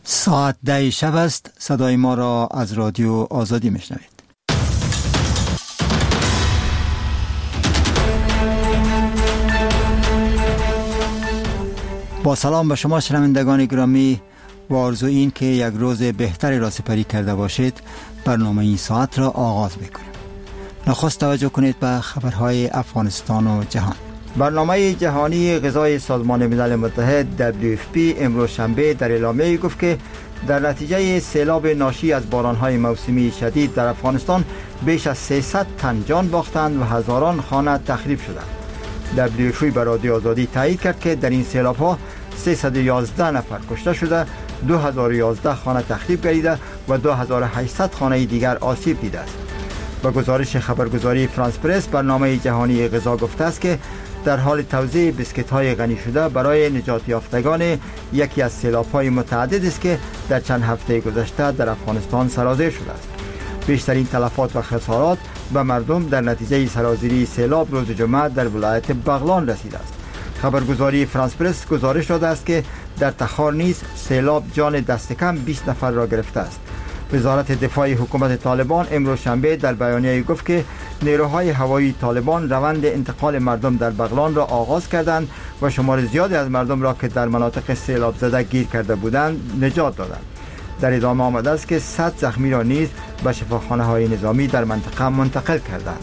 ساعت 10 شب است. صدای ما را از رادیو آزادی میشنوید. با سلام به شما شنوندگان گرامی و آرزو این که یک روز بهتری را سپری کرده باشید. برنامه این ساعت را آغاز میکنیم. نخست توجه کنید به خبرهای افغانستان و جهان. برنامه جهانی غذای سازمان ملل متحد WFP امروز شنبه در اعلامیه گفت که در نتیجه سیلاب ناشی از بارانهای موسمی شدید در افغانستان بیش از 300 تن جان باختند و هزاران خانه تخریب شدند. WFP به رادیو آزادی تایید کرد که در این سیلاب ها 311 نفر کشته شده، 2011 خانه تخریب گردیده و 2800 خانه دیگر آسیب دیده است. با گزارش خبرگزاری فرانس پرس، برنامه جهانی غذا گفته است که در حال توزیع بسکت های غنی شده برای نجات یافتگان یکی از سیلاب های متعدد است که در چند هفته گذشته در افغانستان سرازیر شده است. بیشترین تلفات و خسارات به مردم در نتیجه سرازیری سیلاب روز جمعه در ولایت بغلان رسیده است. خبرگزاری فرانس پرس گزارش داده است که در تخار نیز سیلاب جان دست کم 20 نفر را گرفته است. وزارت دفاع حکومت طالبان امروز شنبه در بیانیه گفت که نیروهای هوایی طالبان روند انتقال مردم در بغلان را آغاز کردند و شمار زیادی از مردم را که در مناطق سیلاب زده گیر کرده بودند نجات دادند. در ادامه آمده است که 100 زخمی را نیز به شفاخانه‌های نظامی در منطقه منتقل کردند.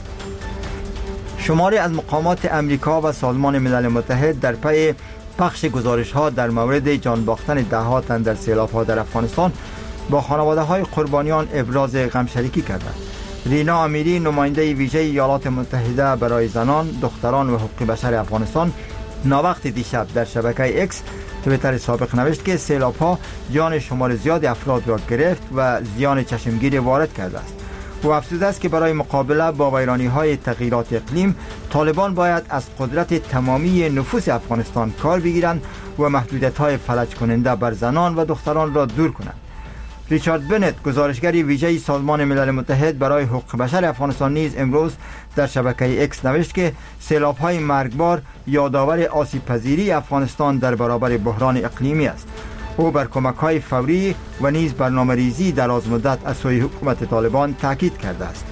شماری از مقامات امریکا و سازمان ملل متحد در پی پخش گزارش‌ها در مورد جان باختن ده‌ها تن در سیلاب‌ها در افغانستان با خانواده‌های قربانیان ابراز غمشریکی کردند. رینا امیری، نماینده ویژه ایالات متحده برای زنان، دختران و حقوق بشر افغانستان، ناوقت دیشب در شبکه اکس توییتر سابق نوشت که سیلاب‌ها جان شمار زیادی افراد را گرفت و زیان چشمگیر وارد کرده است. او افزوده است که برای مقابله با ویرانی‌های تغییرات اقلیم، طالبان باید از قدرت تمامی نفوس افغانستان کار بگیرند و محدودیت‌های فلج کننده بر زنان و دختران را دور کنند. ریچارد بنت، گزارشگر ویژه سازمان ملل متحد برای حقوق بشر افغانستان، نیز امروز در شبکه اکس نوشت که سیلاب‌های مرگبار یادآور آسیب‌پذیری افغانستان در برابر بحران اقلیمی است. او بر کمک‌های فوری و نیز برنامه‌ریزی درازمدت از سوی حکومت طالبان تاکید کرده است.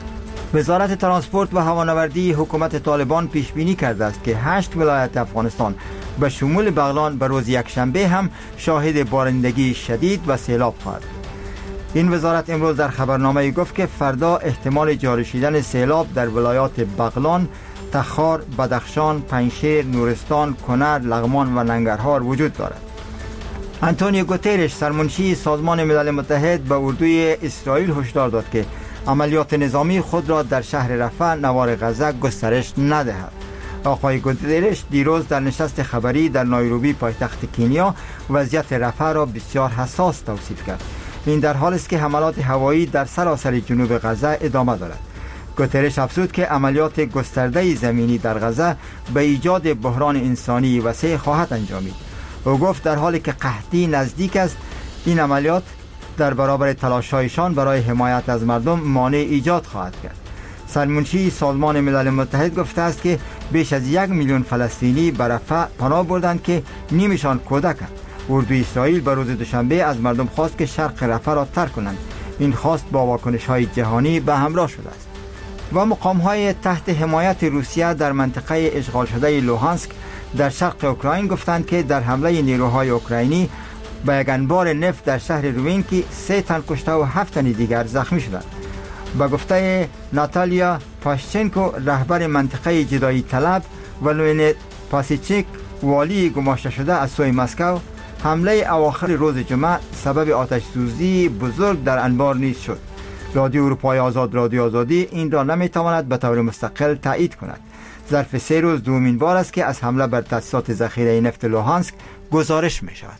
وزارت ترانسپورت و هوانوردی حکومت طالبان پیش بینی کرده است که 8 ولایت افغانستان به شمول بغلان به روز یکشنبه هم شاهد بارندگی شدید و سیلاب خواهد. این وزارت امروز در خبرنامه گفت که فردا احتمال جاری شدن سیلاب در ولایات بغلان، تخار، بدخشان، پنجشیر، نورستان، کنر، لغمان و ننگرهار وجود دارد. آنتونیو گوترش، سرمنشی سازمان ملل متحد، به اردوی اسرائیل هشدار داد که عملیات نظامی خود را در شهر رفح نوار غزه گسترش ندهد. آقای گوترش دیروز در نشست خبری در نایروبی پایتخت کنیا وضعیت رفح را بسیار حساس توصیف کرد. این در حالی است که حملات هوایی در سراسر جنوب غزه ادامه دارد. گوترش افزود که عملیات گسترده زمینی در غزه به ایجاد بحران انسانی وسیع خواهد انجامید. او گفت در حالی که قحطی نزدیک است، این عملیات در برابر تلاش‌هایشان برای حمایت از مردم مانع ایجاد خواهد کرد. سرمنشی سازمان ملل متحد گفته است که بیش از 1 میلیون فلسطینی به رفح پناه بردند که نیمشان کودکند. اردوی اسرائیل به روز دوشنبه از مردم خواست که شرق رفح را ترک کنند. این خواست با واکنش‌های جهانی به همراه شده است. و مقام‌های تحت حمایت روسیه در منطقه اشغال شده لوهانسک در شرق اوکراین گفتند که در حمله نیروهای اوکراینی به یک انبار نفت در شهر روینکی 3 تن کشته و 7 تن دیگر زخمی شدند. به گفته ناتالیا پاشچنکو، رهبر منطقه جدایی طلب، و لئونید پاسیچیک، والی گماشته شده از سوی مسکو، حمله اواخر روز جمعه سبب آتش سوزی بزرگ در انبار نیز شد. رادیو اروپای آزاد، رادیو آزادی این را نمیتواند به طور مستقل تایید کند. ظرف 3 روز دومین بار است که از حمله بر تاسیسات ذخیره نفت لوهانسک گزارش می شود.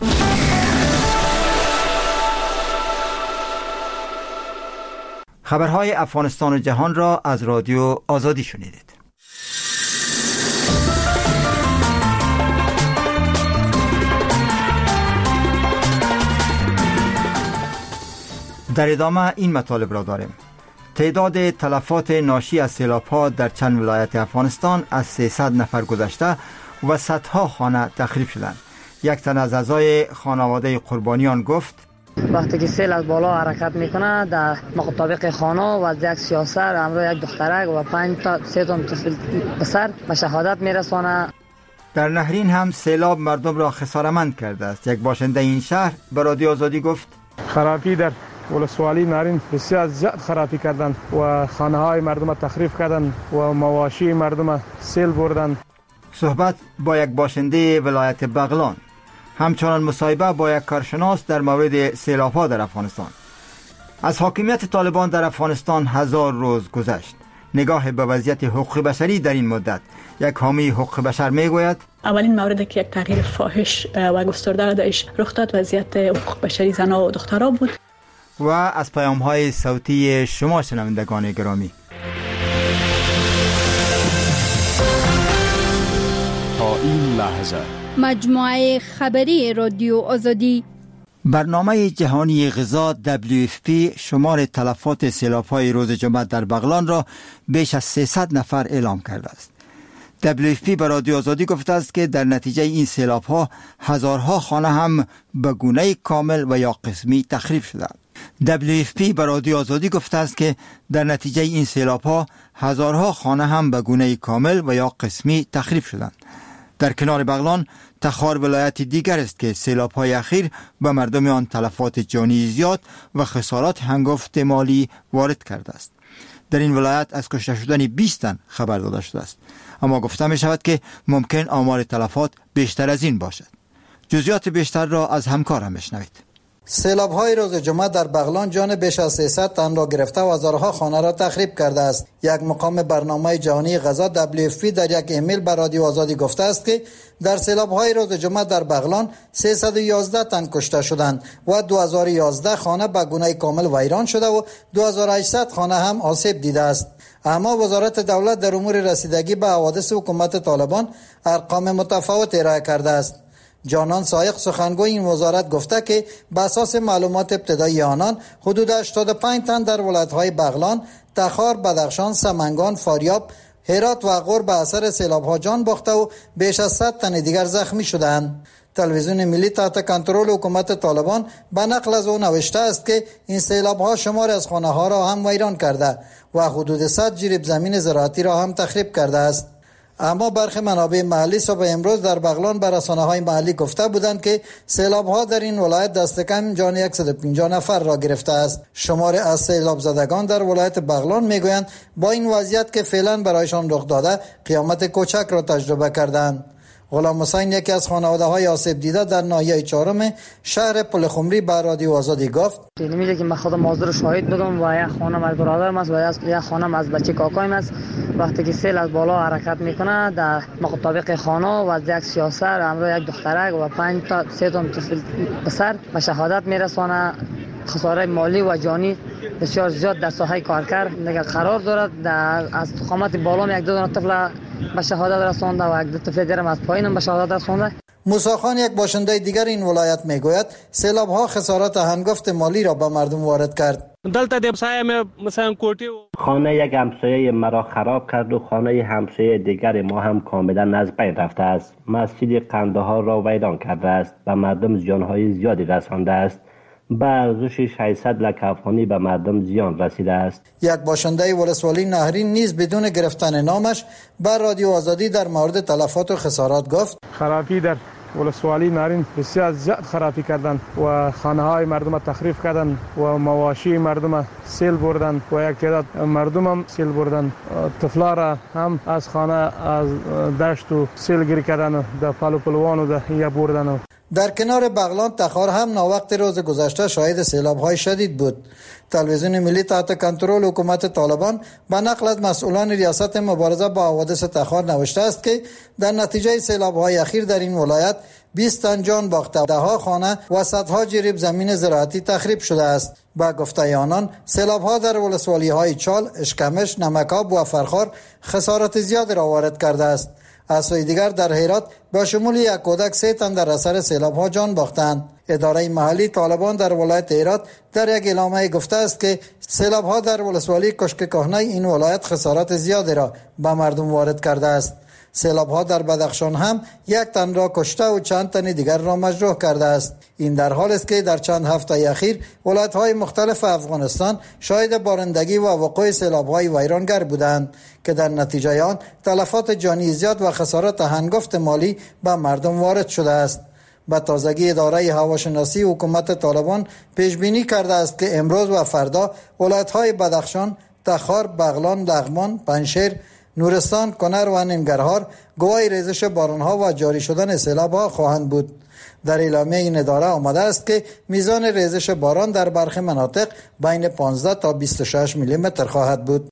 خبرهای افغانستان و جهان را از رادیو آزادی شنیدید. در ادامه این مطالب را داریم. تعداد تلفات ناشی از سیلاب‌ها در چند ولایت افغانستان از 300 نفر گذشته و صدها خانه تخریب شدند. یک تن از اعضای خانواده قربانیان گفت وقتی که سیل از بالا حرکت میکنه در مطابق خانه و از یک سیاسر همراه یک دخترک و 5 تا 3 تا طفل پسر به شهادت میرسانه. در نهرین هم سیلاب مردم را خساره‌مند کرده است. یک باشنده این شهر به رادیو آزادی گفت خرابی در ولسوالی نهرین بسیار زیاد خرابی کردن و خانه های مردم تخریب کردن و مواشی مردم سیل بردن. صحبت با یک باشنده ولایت بغلان. همچنان مصاحبه با یک کارشناس در مورد سیلاب‌ها در افغانستان. از حاکمیت طالبان در افغانستان 1000 روز گذشت. نگاه به وضعیت حقوق بشری در این مدت. یک حامی حقوق بشر میگوید اولین موردی که یک تغییر فاحش و گسترده درش رخ داد وضعیت حقوق بشری زنان و دخترها بود. و از پیام‌های صوتی شما شنوندگان گرامی، تا این لحظه مجموعه خبری رادیو آزادی. برنامه جهانی غذا WFP شمار تلفات سیلاب‌های روز جمعه در بغلان را بیش از 300 نفر اعلام کرده است. WFP به رادیو آزادی گفته است که در نتیجه این سیلاب‌ها هزارها خانه هم به گونه کامل و یا قسمی تخریب شدند. WFP به رادیو آزادی گفته است که در نتیجه این سیلاب‌ها هزارها خانه هم به گونه کامل و یا قسمی تخریب شدند. در کنار بغلان تخار ولایت دیگر است که سیلاب‌های اخیر به مردم آن تلفات جانی زیاد و خسارات هنگفت مالی وارد کرده است. در این ولایت از کشته شدن 20 تن خبر داده شده است، اما گفته می شود که ممکن آمار تلفات بیشتر از این باشد. جزئیات بیشتر را از همکارم بشنوید. سیلاب‌های روز جمعه در بغلان جان بیش از 300 تن را گرفته و هزارها خانه را تخریب کرده است. یک مقام برنامه جهانی غذا WFP در یک ایمیل به رادیو آزادی گفته است که در سیلاب‌های روز جمعه در بغلان 311 تن کشته شدند و 2011 خانه به گونه کامل ویران شده و 2800 خانه هم آسیب دیده است. اما وزارت دولت در امور رسیدگی به حوادث حکومت طالبان ارقام متفاوت ارائه کرده است. جانان سایق سخنگوی این وزارت گفته که به اساس معلومات ابتدایی آنان حدود 85 تن در ولایت‌های بغلان، تخار، بدخشان، سمنگان، فاریاب، هرات و غور به اثر سیلاب‌ها جان باخته و بیش از 100 تن دیگر زخمی شدند. تلویزیون ملی تحت کنترل حکومت طالبان به نقل از او نوشته است که این سیلاب‌ها شمار از خانه‌ها را هم ویران کرده و حدود 100 جریب زمین زراعتی را هم تخریب کرده است. اما برخی منابع محلی صبح امروز در بغلان به رسانه‌های محلی گفته بودند که سیلاب‌ها در این ولایت دست کم جان 150 نفر را گرفته است. شمار از سیلاب زدگان در ولایت بغلان میگویند با این وضعیت که فعلا برایشان رخ داده قیامت کوچک را تجربه کردند. غلام حسین یکی از خانواده‌های آسیب دیده در ناحیه 4 شهر پلخمری به رادیو آزادی گفت میگه که من خودم حاضر شاهد بودم و یک خانم از برادرم است و یک خانم از بچه کاکایم است. وقتی که سیل از بالا حرکت میکنه در مطابق خانه و از یک سیاسر همراه یک دخترک و 5 تا 3 تا طفل پسر به شهادت میرسانه. خساره مالی و جانی بسیار زیاد در ساحه کارکر قرار دارد. از قامت بالا یک دو دانه طفل به شهادت رسانده و یک دو طفل دیگر از پایین به شهادت رسانده. موسی خان یک باشنده دیگر این ولایت میگوید سیلاب‌ها خسارات هنگفت مالی را به مردم وارد کرد. خانه یک همسایه مرا خراب کرد و خانه همسایه دیگر ما هم کاملا از بین رفته است. مسجد قندهار را ویران کرده است و مردم زیانهای زیادی رسانده است. به ارزش 600 لک افغانی به مردم زیان رسیده است. یک باشنده ولسوالی نهرین نیز بدون گرفتن نامش بر رادیو آزادی در مورد تلفات و خسارات گفت خرابی در ولسوالی نهرین بسیار زیاد خرابی کردن و خانه های مردم تخریب کردن و مواشی مردم سیل بردن و یک تعداد مردم هم سیل بردن. طفلا را هم از خانه از دشت و سیل گیری کردن و در پلو پلوان و در بردن. در کنار بغلان تخار هم ناوقت روز گذشته شاهد سیلاب‌های شدید بود. تلویزیون ملی تحت کنترل حکومت طالبان به نقل از مسئولان ریاست مبارزه با حوادث تخار نوشته است که در نتیجه سیلاب‌های اخیر در این ولایت 20 تن جان باخته، ده‌ها خانه و صدها جریب زمین زراعتی تخریب شده است. با گفته آنان سیلاب‌ها در ولسوالی‌های چال، اشکمش، نمکاب و فرخار خسارات زیاد را وارد کرده است. از سوی دیگر در هرات با شمول یک کودک 3 تن در اثر سیلاب‌ها جان باختند. اداره محلی طالبان در ولایت هرات در یک اعلامیه گفته است که سیلاب‌ها در ولسوالی کشک کهنه این ولایت خسارات زیادی را به مردم وارد کرده است. سیلاب‌ها در بدخشان هم یک تن را کشته و چند تن دیگر را مجروح کرده است. این در حالی است که در چند هفته اخیر ولایت‌های مختلف افغانستان شاهد بارندگی و وقوع سیلاب‌های ویرانگر بودند که در نتیجه آن تلفات جانی زیاد و خسارات هنگفت مالی به مردم وارد شده است. به تازگی اداره هواشناسی حکومت طالبان پیش بینی کرده است که امروز و فردا ولایت‌های بدخشان، تخار، بغلان، لغمان، پنجشیر، نورستان، کنر و ننگرهار گواه ریزش بارانها و جاری شدن سیلاب‌ها خواهند بود. در اعلامیه این اداره آمده است که میزان ریزش باران در برخی مناطق بین 15 تا 26 میلیمتر خواهد بود.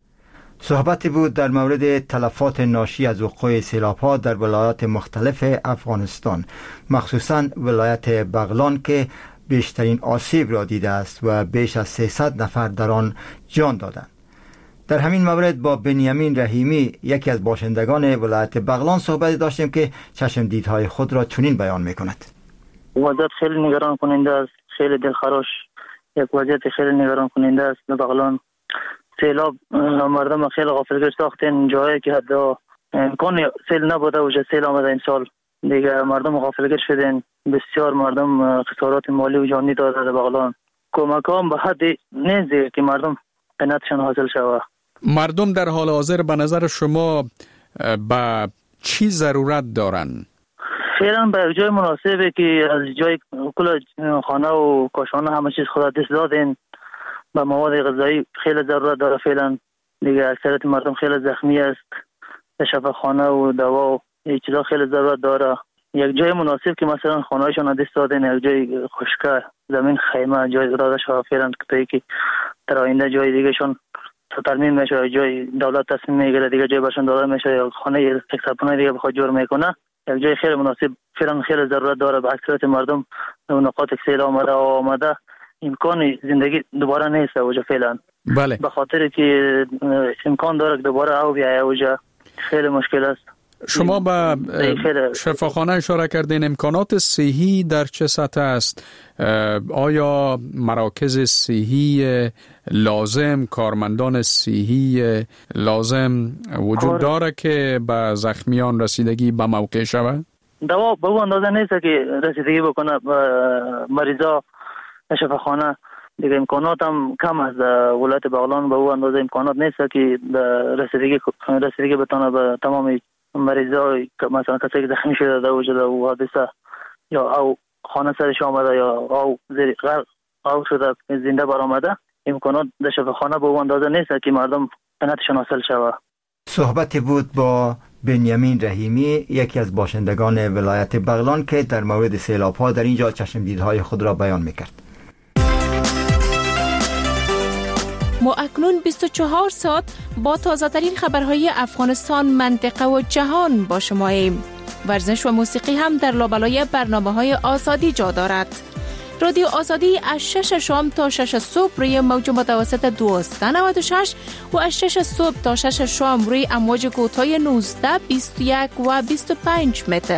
صحبتی بود در مورد تلفات ناشی از وقوع سیلاب‌ها در ولایات مختلف افغانستان، مخصوصاً ولایت بغلان که بیشترین آسیب را دیده است و بیش از 300 نفر در آن جان دادند. در همین مورد با بنیامین رحیمی، یکی از باشندگان ولایت بغلان، صحبت داشتیم که چشم دیدهای خود را چنین بیان می‌کند. وضعیت خیلی نگران کننده است، خیلی دلخراش، یک وضعیت خیلی نگران کننده است. در بغلان سیلاب مردم خیلی غافلگیر ساختن، جایی که حتی امکان سیل نبوده و سیل آمده این سال دیگه مردم غافلگیر شدن. بسیار مردم خسارات مالی و جانی داده در بغلان. کمک هم به حدی نیست که مردم قناعتشان حاصل شود. مردم در حال حاضر به نظر شما به چی ضرورت دارن؟ فعلا به یک جای مناسبه که از جای کل خانه و کاشانه همه چیز خدا دست دادن. به مواد غذایی خیلی ضرورت داره فعلا دیگه. اکثریت مردم خیلی زخمی است، به شفاخانه و دوا و این چیزا خیلی ضرورت داره. یک جای مناسب که مثلا خانه‌هایشان دست دادن، یک جای خشکه، زمین خیمه جای اراده شده فعلا که در آینده جای دیگهشون ترمیم میشه، جای دولت تصمیم میگیره دیگه جای برشون داده میشه یا خانه یک سپانه دیگه بخواد جور میکنه. یک جای خیلی مناسب فعلا خیلی ضرورت داره به اکثریت مردم. نقاط سیل آمده امکان زندگی دوباره نیست اوجا فعلا. بله. به خاطر که امکان داره که دوباره او بیایه اوجا خیلی مشکل است. شما به شفاخانه اشاره کردین، امکانات صحی در چه سطح است؟ آیا مراکز صحی لازم، کارمندان صحی لازم وجود داره که به زخمیان رسیدگی به موقع شود؟ دوا به اندازه نیست که رسیدگی بکنه به مریضا شفاخانه. دیگه امکانات هم کم است. ولایت بغلان به اندازه امکانات نیست که رسیدگی بتونه به تمام مریضا، مثلا کسی که زخمی شده در وجود او حادثه یا او خانه سرش آمده یا او زیر غرق او شده زنده برآمده، امکانات در شفاخانه به اندازه نیست که مردم قناعتشان حاصل شود. صحبتی بود با بنیامین رحیمی، یکی از باشندگان ولایت بغلان که در مورد سیلاب‌ها در اینجا چشم دیدهای خود را بیان می‌کرد. ما اکنون 24 ساعت با تازه‌ترین خبرهای افغانستان، منطقه و جهان با شماییم. ورزش و موسیقی هم در لابلای برنامه‌های آزادی جا دارد. رادیو آزادی از 6 شام تا 6 صبح روی موج متوسط 1296 و از 6 صبح تا 6 شام روی امواج کوتاه 19، 21 و 25 متر.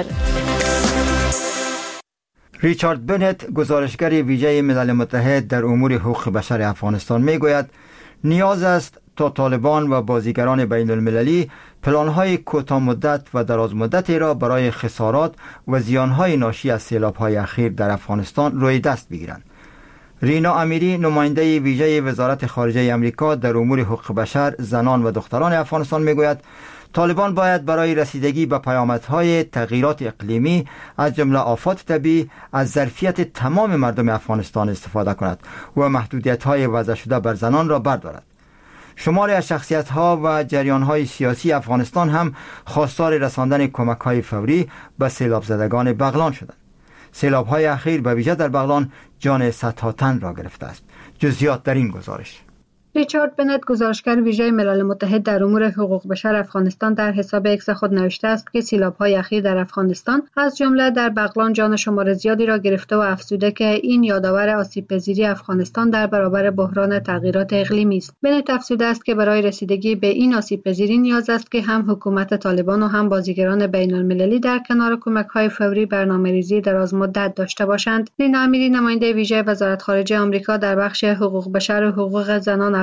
ریچارد بنت، گزارشگر ویژه ملل متحد در امور حقوق بشر افغانستان، میگوید نیاز است تا طالبان و بازیگران بین المللی پلان‌های کوتاه مدت و دراز مدتی را برای خسارات و زیان‌های ناشی از سیلاب‌های اخیر در افغانستان روی دست بگیرند. رینا امیری، نماینده ویژه وزارت خارجه آمریکا در امور حقوق بشر، زنان و دختران افغانستان، میگوید طالبان باید برای رسیدگی به پیامدهای تغییرات اقلیمی از جمله آفات طبیعی از ظرفیت تمام مردم افغانستان استفاده کند و محدودیت‌های وضع شده بر زنان را بردارد. شماری از شخصیت‌ها و جریان‌های سیاسی افغانستان هم خواستار رساندن کمک‌های فوری به سیلاب زدگان بغلان شدند. سیلاب‌های اخیر به ویژه در بغلان جان صدها تن را گرفته است. جزئیات در این گزارش. ریچارد بنت، گزارشگر ویژه ملل متحد در امور حقوق بشر افغانستان، در حساب اکس خود نوشته است که سیلاب‌های اخیر در افغانستان از جمله در بغلان جان شمار زیادی را گرفته و افزوده که این یادآور آسیب‌پذیری افغانستان در برابر بحران تغییرات اقلیمی است. بنت افزوده است که برای رسیدگی به این آسیب‌پذیری نیاز است که هم حکومت طالبان و هم بازیگران بین‌المللی در کنار کمک‌های فوری برنامه‌ریزی دراز مدت داشته باشند. رینا امیری، نماینده ویژه وزارت خارجه آمریکا در بخش حقوق بشر و حقوق زنان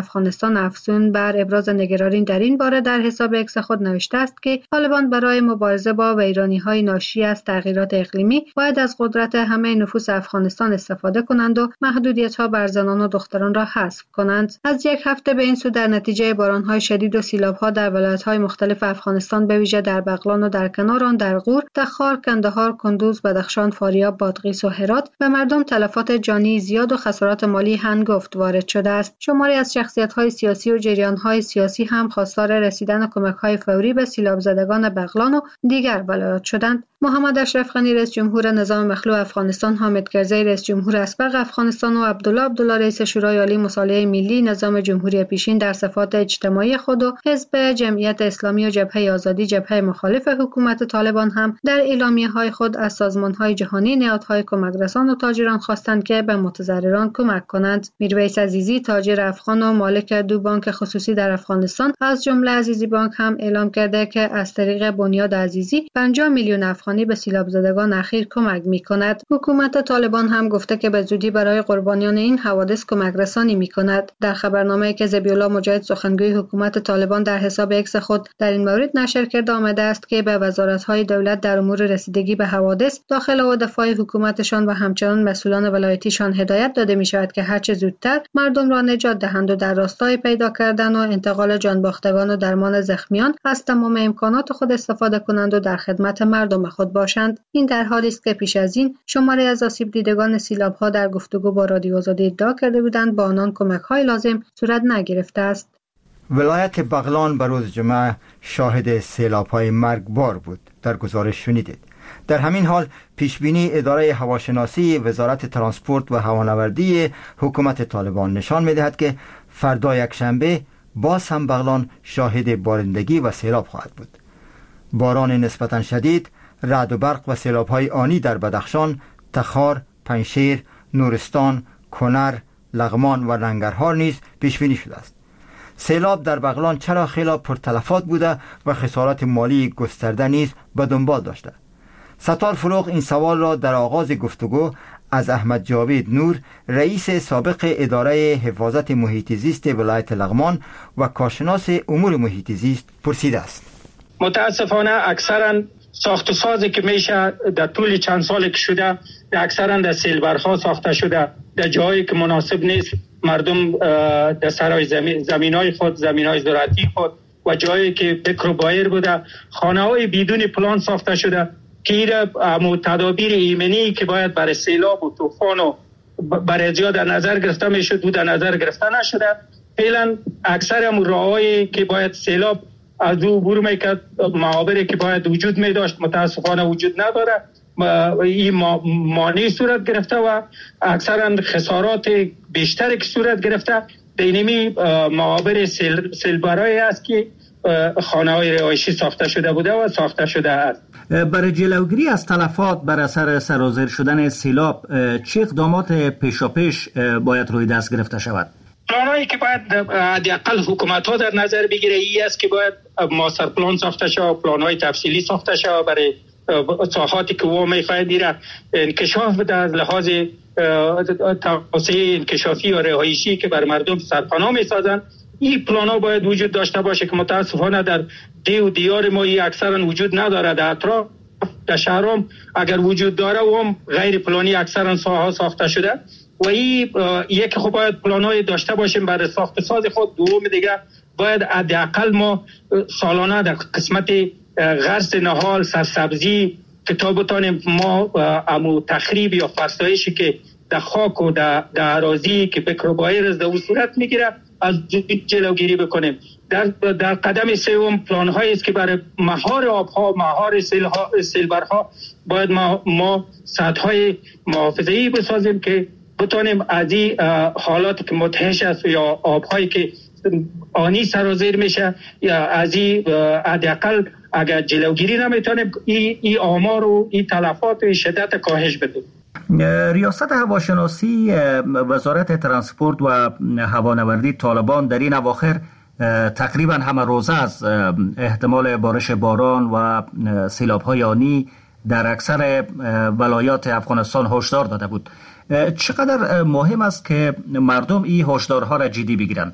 افغانستان افزون بر ابراز نگرانی در این باره در حساب اکس خود نوشته است که طالبان برای مبارزه با ویرانی‌های ناشی از تغییرات اقلیمی باید از قدرت همه نفوس افغانستان استفاده کنند و محدودیت‌ها بر زنان و دختران را حذف کنند. از یک هفته به این سو در نتیجه باران‌های شدید و سیلاب‌ها در ولایت‌های مختلف افغانستان به ویژه در بغلان و در کنار آن در غور، تخار، کندهار، کندوز، بدخشان، فاریاب، بادغیس و هرات به مردم تلفات جانی زیاد و خسارات مالی هنگفت وارد شده است. شماری از شخصیت‌های سیاسی و جریان‌های سیاسی هم خواستار رسیدن کمک‌های فوری به سیلاب زدگان بغلان و دیگر ولایات شدند. محمد اشرف غنی رئیس جمهور نظام مخلوع افغانستان، حامد کرزی رئیس جمهور اسبق افغانستان و عبدالله رئیس شورای عالی مصالحه ملی نظام جمهوری پیشین در صفات اجتماعی خود و حزب جمعیت اسلامی و جبهه آزادی جبهه مخالف حکومت طالبان هم در اعلامیه‌های خود از سازمان‌های جهانی، نهادهای کمک‌رسان و تاجران خواستند که به متضرران کمک کنند. میرویس عزیزی تاجر افغان و مالک دو بانک خصوصی در افغانستان از جمله عزیزی بانک هم اعلام کرده که از طریق بنیاد عزیزی 50 میلیون افغانی به سیلاب زدگان اخیر کمک می‌کند. حکومت طالبان هم گفته که به زودی برای قربانیان این حوادث کمک رسانی می‌کند. در خبرنامه‌ای که ذبیح‌الله مجاهد سخنگوی حکومت طالبان در حساب اکس خود در این مورد نشر کرده آمده است که به وزارت‌های دولت در امور رسیدگی به حوادث، داخله و دفاع حکومتشان و همچنان مسئولان ولایتیشان هدایت داده می‌شود که هرچه زودتر مردم را نجات دهند و در راستای پیدا کردن و انتقال جانباختگان و درمان زخمیان از تمام امکانات خود استفاده کنند و در خدمت مردم خود باشند. این در حالی است که پیش از این شماری از آسیب دیدگان سیلاب‌ها در گفتگو با رادیو آزادی ادعا کرده بودند با آنان کمک‌های لازم صورت نگرفته است. ولایت بغلان به روز جمعه شاهد سیلاب‌های مرگبار بود. در گزارش شنیدید. در همین حال پیشبینی اداره هواشناسی وزارت ترانسپورت و هوانوردی حکومت طالبان نشان می‌دهد که فردا یکشنبه باز هم بغلان شاهد بارندگی و سیلاب خواهد بود. باران نسبتاً شدید، رعد و برق و سیلاب‌های آنی در بدخشان، تخار، پنجشیر، نورستان، کنر، لغمان و ننگرهار نیز پیشبینی شده است. سیلاب در بغلان چرا خیلی پرتلفات بوده و خسارات مالی گسترده نیز به دنبال داشته؟ ستار فروغ این سوال را در آغاز گفتگو از احمد جاوید نور، رئیس سابق اداره حفاظت محیط زیست ولایت لغمان و کارشناس امور محیط زیست پرسیده است. متاسفانه اکثرا ساخت و سازی که میشه در طول چند سالی که شده اکثرا در سیلبرها ساخته شده، در جایی که مناسب نیست مردم در سرای زمینای خود، زمینای زراعتی خود و جایی که بکر و بایر بوده، خانه‌های بدون پلان ساخته شده که ایره تدابیر ایمنی که باید برای سیلاب و طوفان و برای زیاد در نظر گرفته میشد و در نظر گرفته نشده. فعلا اکثر راههایی که باید سیلاب از او عبور میکرد، معابری که باید وجود میداشت متاسفانه وجود نداره. این مانع صورت گرفته و اکثرا خسارات بیشتری که صورت گرفته در اینمی معابر سیلبرایی است که خانه‌های رهایشی ساخته شده بوده و ساخته شده است. برای جلوگیری از تلفات بر اثر سرازیر شدن سیلاب چه اقدامات پیشاپیش باید روی دست گرفته شود؟ پلانایی که باید حداقل حکومت‌ها در نظر بگیره این است که باید ماستر پلان ساخته شود، پلان‌های تفصیلی ساخته شود برای ساحاتی که او می‌خواهد دیره انکشاف بده از لحاظ توسعه انکشافی و رهایشی که بر مردم سرپناه می‌سازند. این پلان‌ها باید وجود داشته باشه که متاسفانه در دیار ما اکثرا وجود نداره. در اطراف در شهرام اگر وجود داره و هم غیر پلانی اکثرا ساحه ساخته شده و این یک خب باید پلان‌های داشته باشیم برای ساخت ساز خود. دوم دیگه باید حداقل ما سالانه در قسمت غرس نهال سرسبزی که تا بتانیم ما امو تخریب یا فرسایشی که در خاک و در اراضی که بکر و بایر از در صورت میگیره از جلوگیری بکنیم. در قدم سوم پلان هایی است که برای مهار آبها، مهار سیلبرها باید ما سدهای محافظه‌ای بسازیم که بتانیم از این حالات که مدهش است یا آبهایی که آنی سرازیر میشه یا از این حداقل اگر جلوگیری نمیتونیم این آمار و این تلفات و شدت کاهش بدیم. ریاست هواشناسی وزارت ترانسپورت و هوانوردی طالبان در این اواخر تقریبا همه روزه از احتمال بارش باران و سیلاب‌های آنی در اکثر ولایات افغانستان هشدار داده بود. چقدر مهم است که مردم این هشدارها را جدی بگیرند؟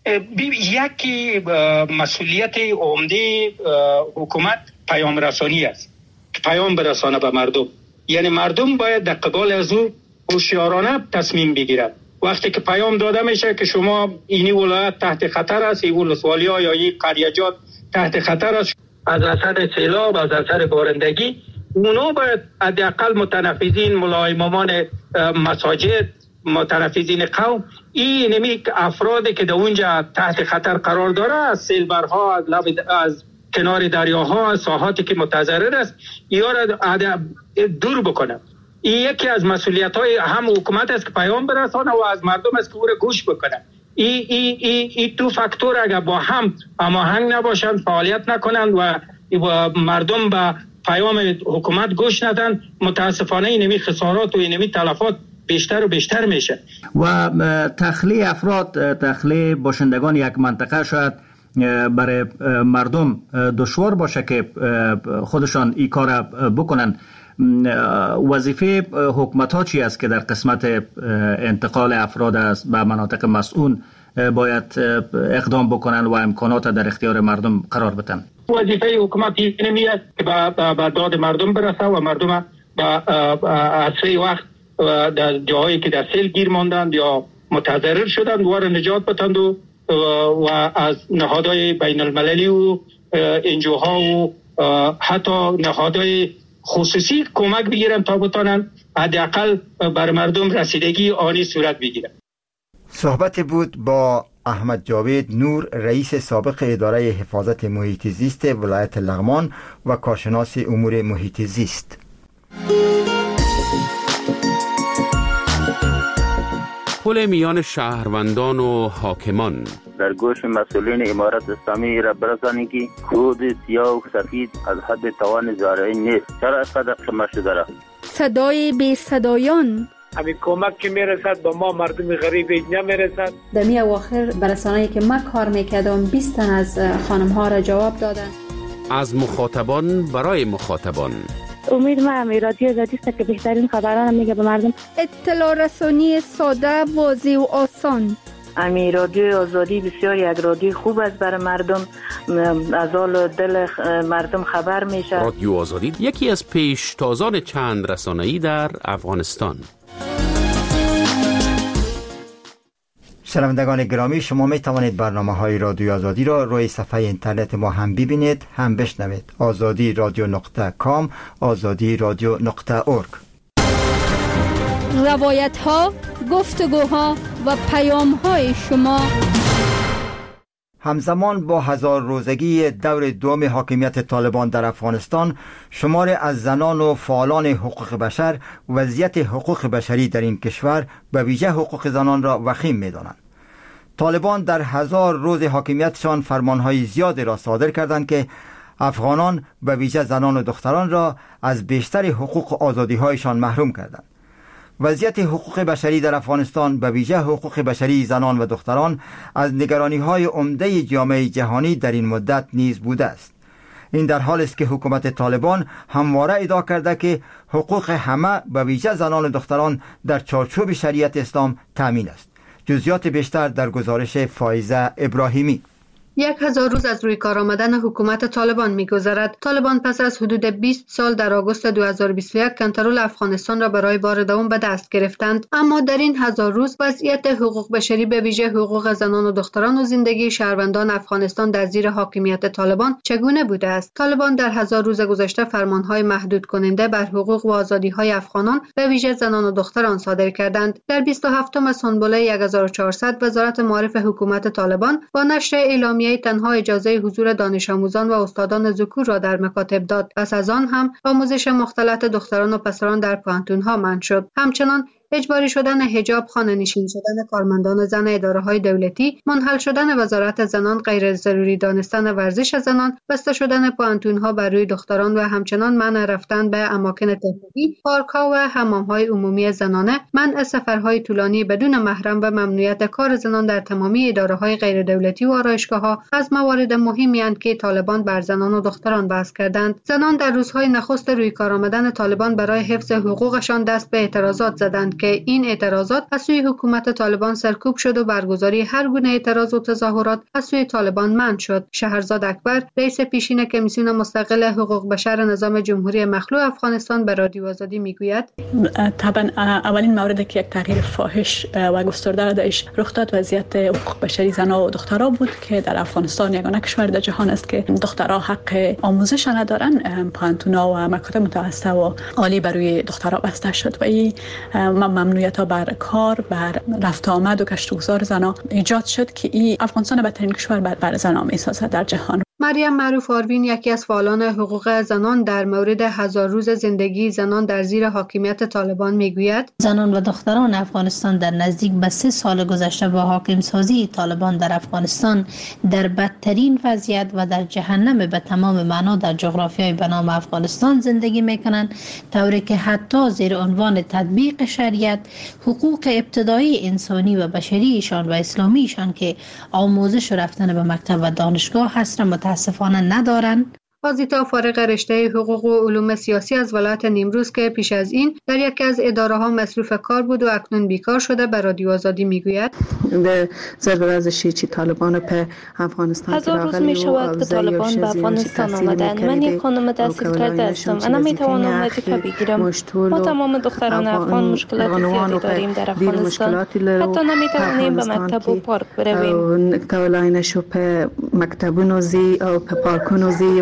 یکی مسئولیت عمده حکومت پیام رسانی است، پیام برسانه به مردم. یعنی مردم باید در قبال از او هوشیارانه تصمیم بگیرد. وقتی که پیام داده میشه که شما اینی ولایت تحت خطر است، این ولسوالی‌ها یا این قریه‌جات تحت خطر است از اثر سیلاب، از اثر بارندگی، اونا باید حداقل متنفذین، ملایمامان مساجد، متنفذین قوم، این افرادی که در اونجا تحت خطر قرار داره، از سیلبرها، از کنار دریاها، از ساحاتی که متضرر است، یا را دور بکنه. این یکی از مسئولیت‌های هم حکومت است که پیام برسانه و از مردم است که او را گوش بکنه. این دو فاکتور اگر با هم هماهنگ نباشند، فعالیت نکنند و مردم به پیام حکومت گوش ندن، متاسفانه اینمی خسارات و اینمی تلفات بیشتر و بیشتر میشه. و تخلیه افراد، تخلیه باشندگان یک منطقه شاید برای مردم دشوار باشه که خودشان این کار بکنن. وظیفه حکومت ها چی است که در قسمت انتقال افراد است به مناطق مسئول باید اقدام بکنن و امکانات در اختیار مردم قرار بدن؟ وظیفه حکومت اینمی است که به داد مردم برسه و مردم به اسرع وقت در جاهایی که در سیل گیر ماندند یا متضرر شدند وارد نجات بتند و از نهادهای بین المللی و انجوها و حتی نهادهای خصوصی کمک بگیرن تا بتانن حداقل بر مردم رسیدگی آنی صورت بگیرن. صحبت بود با احمد جاوید نور، رئیس سابق اداره حفاظت محیط زیست ولایت لغمان و کارشناس امور محیط زیست. پل میان شهروندان و حاکمان. در گوش مسئولین امارت اسلامی را برسانید که کود سیاه و سفید از حد توان زارعی نیست. چرا اینقدر قیمت شده را؟ صدای بی صدایان. همین کمک که میرسد به ما مردم غریب نمیرسد. در می اواخر برسانه‌ای که من کار میکردم 20 تن از خانم ها را جواب دادن. از مخاطبان برای مخاطبان. امید ما رادیو آزادی است که بهترین خبران میگه به مردم. اطلاع رسانی ساده، واضح و آسان. رادیو آزادی بسیار یک رادیو خوب است برای مردم، از حال دل مردم خبر میشه. رادیو آزادی یکی از پیشتازان چند رسانه‌ای در افغانستان. شنوندگان گرامی، شما می توانید برنامه‌های رادیو آزادی را روی صفحه اینترنت ما هم ببینید، هم بشنوید. azadi.com، azadi.org. روایت‌ها، گفتگوها و پیام‌های شما. همزمان با 1000 روزگی دور دوم حاکمیت طالبان در افغانستان، شمار از زنان و فعالان حقوق بشر وضعیت حقوق بشری در این کشور به ویژه حقوق زنان را وخیم می‌دانند. طالبان در 1000 روز حاکمیتشان فرمانهای زیادی را صادر کردند که افغانان به ویژه زنان و دختران را از بیشتر حقوق و آزادی‌هایشان محروم کردند. وضعیت حقوق بشری در افغانستان به ویژه حقوق بشری زنان و دختران از نگرانی‌های عمده جامعه جهانی در این مدت نیز بوده است. این در حالی است که حکومت طالبان همواره ادعا کرده که حقوق همه به ویژه زنان و دختران در چارچوب شریعت اسلام تامین است. جزئیات بیشتر در گزارش فائزه ابراهیمی. 1000 روز از روی کار آمدن حکومت طالبان می‌گذرد. طالبان پس از حدود 20 سال در آگوست 2021 کنترل افغانستان را برای بار دوم به دست گرفتند، اما در این 1000 روز وضعیت حقوق بشری به ویژه حقوق زنان و دختران و زندگی شهروندان افغانستان در زیر حاکمیت طالبان چگونه بوده است؟ طالبان در 1000 روز گذشته فرمان‌های محدود کننده بر حقوق و آزادی‌های افغانان به ویژه زنان و دختران صادر کردند. در 27 سنبله 1400 وزارت معارف حکومت طالبان با نشر اعلامیه تنها اجازه حضور دانش آموزان و استادان ذکور را در مکاتب داد. پس از آن هم آموزش مختلط دختران و پسران در پوهنتون‌ها منع شد. همچنان اجباری شدن حجاب، خانه‌نشین شدن کارمندان زن اداره‌های دولتی، منحل شدن وزارت زنان، غیر ضروری دانستن ورزش زنان، بسته شدن پوهنتون‌ها بر روی دختران و همچنان منع رفتن به اماکن تفریحی، پارک‌ها و حمام‌های عمومی زنانه، منع سفرهای طولانی بدون محرم و ممنوعیت کار زنان در تمامی اداره‌های غیر دولتی و آرایشگاه‌ها از موارد مهمی اند که طالبان بر زنان و دختران بحث کردند. زنان در روزهای نخست روی کار آمدن طالبان برای حفظ حقوقشان دست به اعتراضات زدند که که این اعتراضات از سوی حکومت طالبان سرکوب شد و برگزاری هر گونه اعتراض و تظاهرات از سوی طالبان منع شد. شهرزاد اکبر، رئیس پیشین کمیسیون مستقل حقوق بشر نظام جمهوری مخلوع افغانستان، به رادیو آزادی میگوید طبعا اولین موردی که یک تغییر فاحش و گسترده درش رخ داد وضعیت حقوق بشری زنان و دخترها بود که در افغانستان یگانه کشور در جهان است که دخترها حق آموزش ندارن. پانتونا و مکاتب متوسطه و عالی برای دخترها بسته شد و این ممنوعیت بر کار، بر رفت آمد و گشت و گذار زنان ایجاد شد که این افغانستان بدترین کشور بر زنان میسازد در جهان. مریم معروف آروین، یکی از فعالان حقوق زنان، در مورد 1000 روز زندگی زنان در زیر حاکمیت طالبان میگوید زنان و دختران افغانستان در نزدیک به 3 سال گذشته با حاکم سازی طالبان در افغانستان در بدترین وضعیت و در جهنم به تمام معنا در جغرافیای به نام افغانستان زندگی میکنند، طوری که حتی زیر عنوان تطبیق شریعت حقوق ابتدایی انسانی و بشریشان و اسلامیشان که آموزش و رفتن به مکتب و دانشگاه هست متاسفانه ندارند. آزیتا فارغ رشته حقوق و علوم سیاسی از ولایت نیمروز که پیش از این در یکی از اداره‌ها مصروف کار بود و اکنون بیکار شده، به رادیو آزادی میگوید به ضرورت چی طالبان به افغانستان 1000 روز می شود که طالبان به افغانستان آمدند. من یک خانم تحصیل کرده هستم. من نمیتوانم وظیفه بگیرم. ما تمام دختران افغان مشکلات زیادی داریم در افغانستان. حتی نمیتوانیم به مکتب و پارک برویم. کولای نشو په مکتبونو زی او په پارکونو زی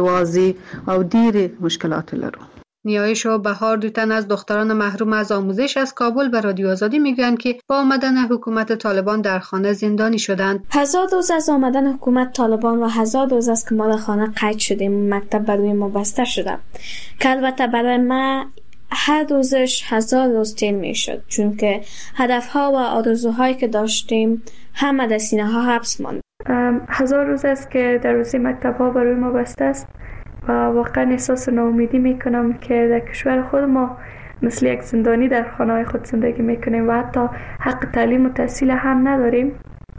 او دیر مشکلات لرو. نیایش و بهار، دو تن از دختران محروم از آموزش از کابل به رادیو آزادی میگویند که با آمدن حکومت طالبان در خانه زندانی شدند. 1000 روز از آمدن حکومت طالبان و 1000 روز از که ما در خانه قید شدیم، مکتب برای ما بسته شده که البته برای ما هر روزش 1000 روز تیر میشد، چون که هدفها و آرزوهایی که داشتیم همه در سینه ها حبس ماند. 1000 روز است که در روزی مکتب ها برای ما بسته است و واقعا احساس ناامیدی میکنم که در کشور خود ما مثل یک زندانی در خانه خود زندگی میکنیم و حتی حق تعلیم و تحصیل هم نداریم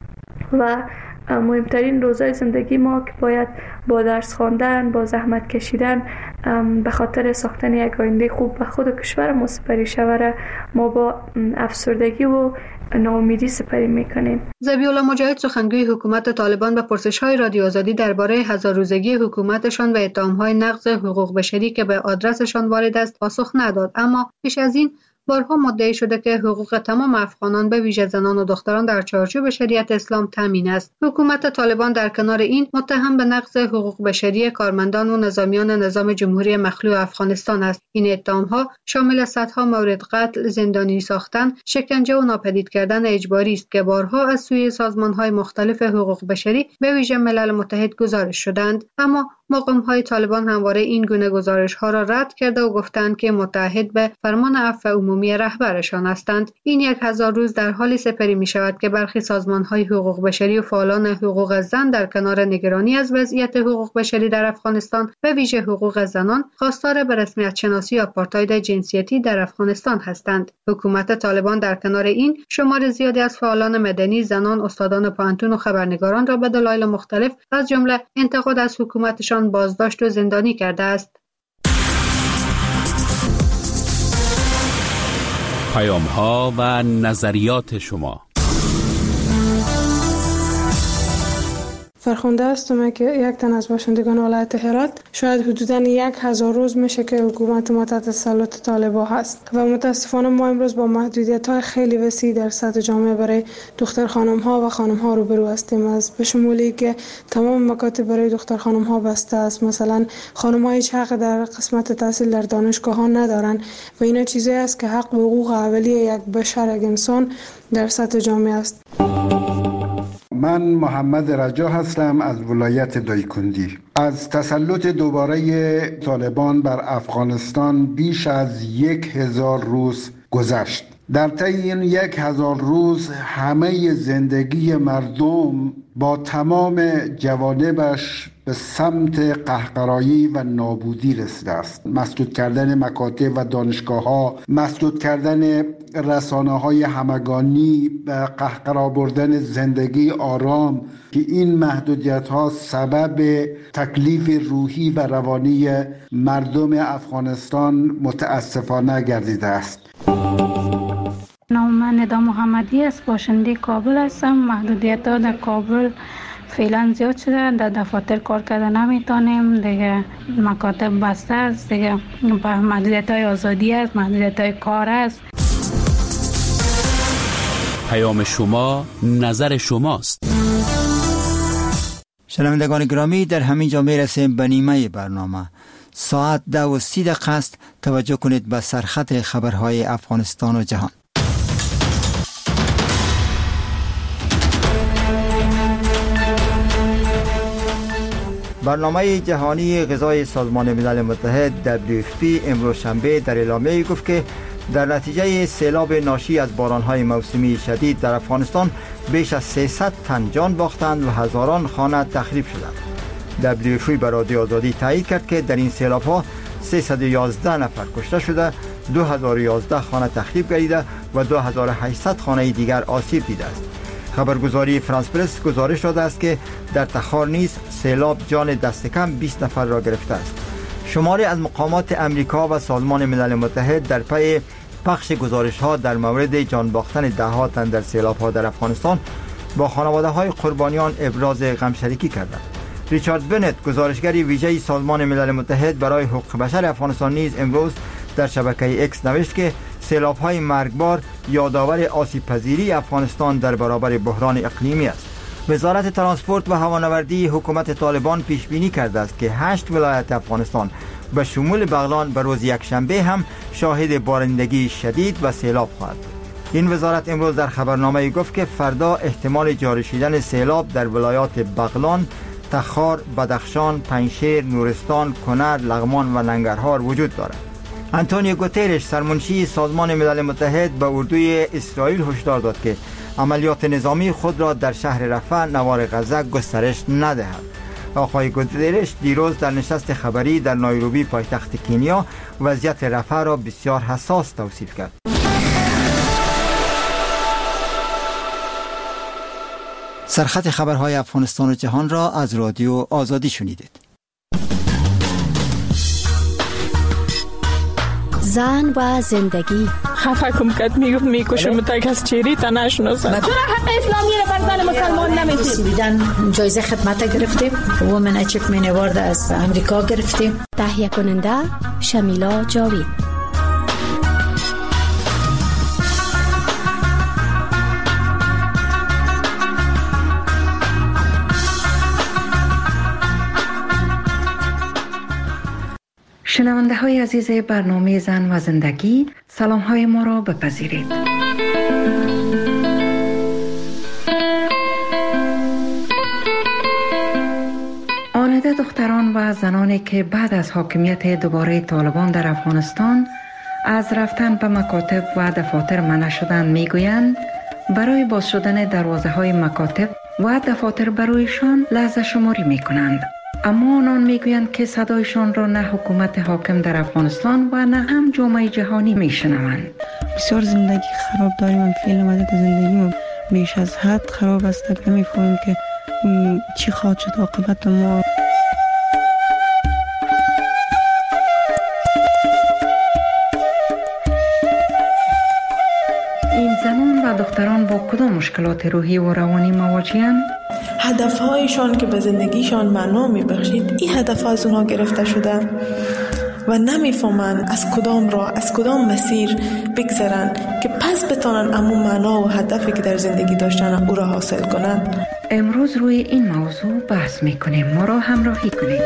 و مهمترین روزهای زندگی ما که باید با درس خواندن، با زحمت کشیدن به خاطر ساختن یک آینده خوب به خود کشور ما سپری شود، ما با افسردگی و ناامیدی سپری میکنیم. ذبیح الله مجاهد، سخنگوی حکومت طالبان، به پرسش‌های رادیو آزادی درباره 1000 روزگی حکومتشان و اتهام‌های نقض حقوق بشری که به آدرسشان وارد است پاسخ نداد، اما پیش از این بارها مدعی شده که حقوق تمام افغانان به ویژه زنان و دختران در چارچوب شریعت اسلام تامین است. حکومت طالبان در کنار این متهم به نقض حقوق بشری کارمندان و نظامیان نظام جمهوری مخلوع افغانستان است. این اتهام‌ها شامل صدها مورد قتل، زندانی ساختن، شکنجه و ناپدید کردن اجباری است که بارها از سوی سازمان‌های مختلف حقوق بشری به ویژه ملل متحد گزارش شدند، اما مقام‌های طالبان همواره این گونه گزارش‌ها را رد کرده و گفتند که متحد به فرمان عفو عمومی رهبرشان هستند. این 1000 روز در حالی سپری می‌شود که برخی سازمان‌های حقوق بشری و فعالان حقوق زن در کنار نگرانی از وضعیت حقوق بشری در افغانستان، به ویژه حقوق زنان، خواستار به رسمیت شناسی آپارتاید جنسیتی در افغانستان هستند. حکومت طالبان در کنار این شمار زیادی از فعالان مدنی، زنان، استادان پانتون و خبرنگاران را به دلایل مختلف از جمله انتقاد از حکومتشان بازداشت و زندانی کرده است. پیام‌ها و نظریات شما. فرخنده هستم که یک تن از باشندگان ولایت هرات. شاید حدوداً 1000 روز میشه که حکومت ما تحت تسلط طالبان هست و متاسفانه ما امروز با محدودیت‌های خیلی وسیع در سطح جامعه برای دختر خانم‌ها و خانم‌ها روبرو هستیم، از به شمولی که تمام مکاتب برای دختر خانم‌ها بسته است. مثلا خانم‌ها هیچ حق در قسمت تحصیل در دانشگاه‌ها ندارن و اینا چیزایی است که حق و حقوق اولیه یک بشر، یک انسان در سطح جامعه است. من محمد رجا هستم از ولایت دایکندی. از تسلط دوباره طالبان بر افغانستان بیش از 1000 روز گذشت. در طی این 1000 روز همه زندگی مردم با تمام جوانبش به سمت قهقرایی و نابودی رسیده است. مسدود کردن مکاتب و دانشگاه‌ها، مسدود کردن رسانه‌های همگانی و قهقرا بردن زندگی آرام که این محدودیت‌ها سبب تکلیف روحی و روانی مردم افغانستان متاسفانه گردیده است. نام من ندا محمدی است، باشنده کابل هستم. محدودیت ها در کابل فعلا زیاد شده، در دفاتر کار کردن نمیتونیم دیگه، مکاتب بسته است دیگه، محدودیت های آزادی است، محدودیت های کار است. پیام شما نظر شماست. شنوندگان گرامی، در همین جا میرسیم به نیمه برنامه. ساعت 10:30 است. توجه کنید به سرخط خبرهای افغانستان و جهان. برنامه جهانی غذای سازمان ملل متحد WFP امروز شنبه در اعلامیه گفت که در نتیجه سیلاب ناشی از بارانهای موسمی شدید در افغانستان بیش از 300 تن جان باختند و هزاران خانه تخریب شدند. WFP به رادیو آزادی تایید کرد که در این سیلاب‌ها 311 نفر کشته شده، 2011 خانه تخریب گردیده و 2800 خانه دیگر آسیب دیده است. خبرگزاری فرانس پرس گزارش داده است که در تخار نیز سیلاب جان دست کم 20 نفر را گرفته است. شماری از مقامات امریکا و سازمان ملل متحد در پی پخش گزارش‌ها در مورد جان باختن ده‌ها تن در سیلاب‌ها در افغانستان با خانواده‌های قربانیان ابراز غمشریکی کردند. ریچارد بنت، گزارشگر ویژه سازمان ملل متحد برای حقوق بشر افغانستان، نیز امروز در شبکه اکس نوشت که سیلاب‌های مرگبار یادآور آسیب‌پذیری افغانستان در برابر بحران اقلیمی است. وزارت ترانسپورت و هوانوردی حکومت طالبان پیش بینی کرده است که 8 ولایت افغانستان به شمول بغلان به روز یکشنبه هم شاهد بارندگی شدید و سیلاب خواهد بود. این وزارت امروز در خبرنامه گفت که فردا احتمال جاری شدن سیلاب در ولایات بغلان، تخار، بدخشان، پنجشیر، نورستان، کنر، لغمان و ننگرهار وجود دارد. آنتونیو گوترش، سرمنشی سازمان ملل متحد، به اردوی اسرائیل هشدار داد که عملیات نظامی خود را در شهر رفح نوار غزه گسترش ندهد. آقای گوترش دیروز در نشست خبری در نایروبی پایتخت کنیا وضعیت رفح را بسیار حساس توصیف کرد. سرخط خبرهای افغانستان و جهان را از رادیو آزادی شنیدید. زن و زندگی. خفه کم کد میکشم تک از چیری تا نشناسم. چرا حق اسلامی را بر زن مسلمان نمیدید؟ بیدن جایزه خدمت گرفتیم، وومن اچیومنت اوارد از امریکا گرفتیم. تهیه کننده شمیلا جاوید. شنونده های عزیز برنامه زن و زندگی، سلام های ما را بپذیرید. آنده دختران و زنانی که بعد از حاکمیت دوباره طالبان در افغانستان از رفتن به مکاتب و دفاتر منع شدند میگویند برای باز شدن دروازه های مکاتب و دفاتر برایشان لحظه شماری میکنند. اما آنان میگویند که صدایشان را نه حکومت حاکم در افغانستان و نه هم جامعه جهانی میشنوند. بسیار زندگی خراب داریم. فعلا مدت زندگی بیش از حد خراب است. نمیفهمیم که چی خواهد شد عاقبت ما. این زنان و دختران با کدام مشکلات روحی و روانی مواجه‌اند؟ هدفهایشان که به زندگیشان معنا میبخشید، این هدف از اونها گرفته شده و نمیفهمند از کدام راه، از کدام مسیر بگذرن که پس بتانن امون معنا و هدفی که در زندگی داشتن او را حاصل کنند. امروز روی این موضوع بحث میکنیم. ما را همراهی کنید.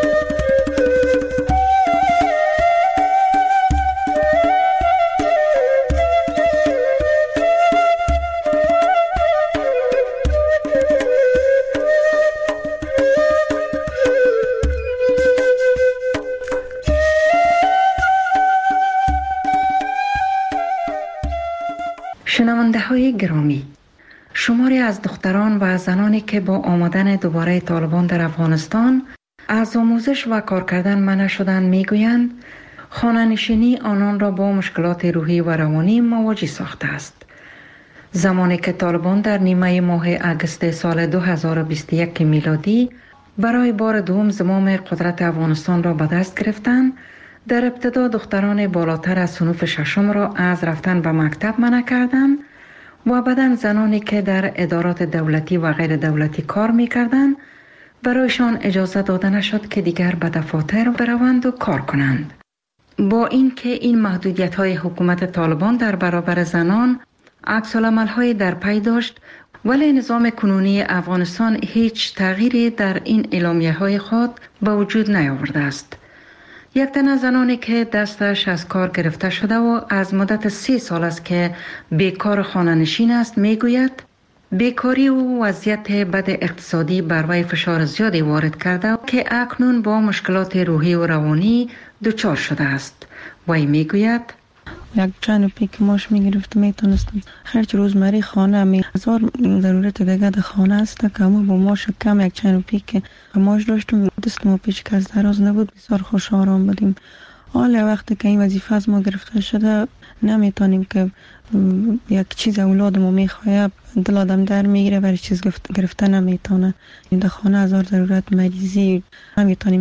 شنونده های گرامی، شماری از دختران و زنانی که با آمدن دوباره طالبان در افغانستان از آموزش و کار کردن منع شدند میگویند خانه‌نشینی آنان را با مشکلات روحی و روانی مواجه ساخته است. زمانی که طالبان در نیمه ماه اگست سال 2021 میلادی برای بار دوم زمام قدرت افغانستان را به دست گرفتند، در ابتدا دختران بالاتر از صنوف ششم را از رفتن به مکتب منع کردند و بعداً زنانی که در ادارات دولتی و غیر دولتی کار می‌کردند برایشان اجازه داده نشد که دیگر به دفاتر بروند و کار کنند. با اینکه این محدودیت‌های حکومت طالبان در برابر زنان عکس‌العمل‌های در پی داشت، ولی نظام کنونی افغانستان هیچ تغییری در این اعلامیه‌های خود به وجود نیاورده است. یک تن از زنانی که دستش از کار گرفته شده و از مدت 3 سال است که بیکار خانه‌نشین است میگوید بیکاری و وضعیت بد اقتصادی بر وی فشار زیادی وارد کرده که اکنون با مشکلات روحی و روانی دچار شده است. وی میگوید یک چند روپی که ماش میگرفتم میتونستم خرج روزمره خانه هزار ضرورت دیگه در خانه است که همون با ماش کم یک چند روپی که ماش داشتم دستم پیش که از دراز نبود بسیار خوش آرام بودیم. حالا وقتی که این وظیفه از ما گرفته شده نمیتونیم که یک چیز اولاد ما میخواه دل آدم در میگیره برای چیز گرفته نمیتونه. این در خانه هزار ضرورت مریضی نمیتونیم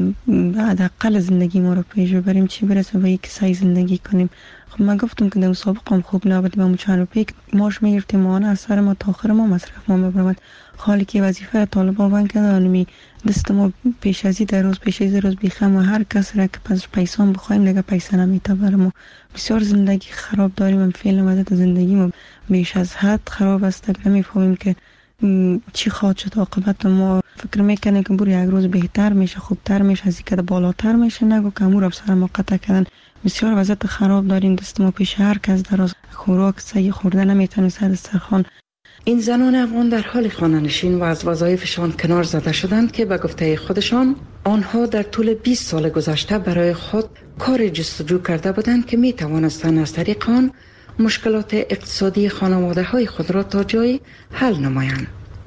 حداقل زندگی ما رو پیش ببریم چی برسه به یک سعی زندگی کنیم. خب من گفتم که در مسابقه هم خوب نبودیم و چند روپی ماش میگرفتیم ماهانه از سر ما تا آخر ما مصرف ما ببرمد. خالی که وظیفه طالبان بند کردن دست ما پیش ازی در روز پیش ازی روز بیخم و هر کس را که پس پیسان بخوایم دیگه پیسه نمیته بر ما. بسیار زندگی خراب داریم. فعلا وضعیت زندگی ما بیش از حد خراب است. نمیفهمیم که چی خواهد شد عاقبت. ما فکر میکنه که یک روز بهتر میشه خوبتر میشه از اینکه بالاتر میشه نگو که امور افسر ما قطع کردن. بسیار وضعیت خراب داریم. دست ما پیش هر کس در روز خوراک سعی خورده نمیتونه سر دسترخوان. این زنان افغان در حال خانه‌نشین و از وظایفشان کنار زده شدند که به گفته خودشان آنها در طول 20 سال گذشته برای خود کار جستجو کرده بودند که می توانستند از طریق آن مشکلات اقتصادی خانواده های خود را تا جایی حل نمایند.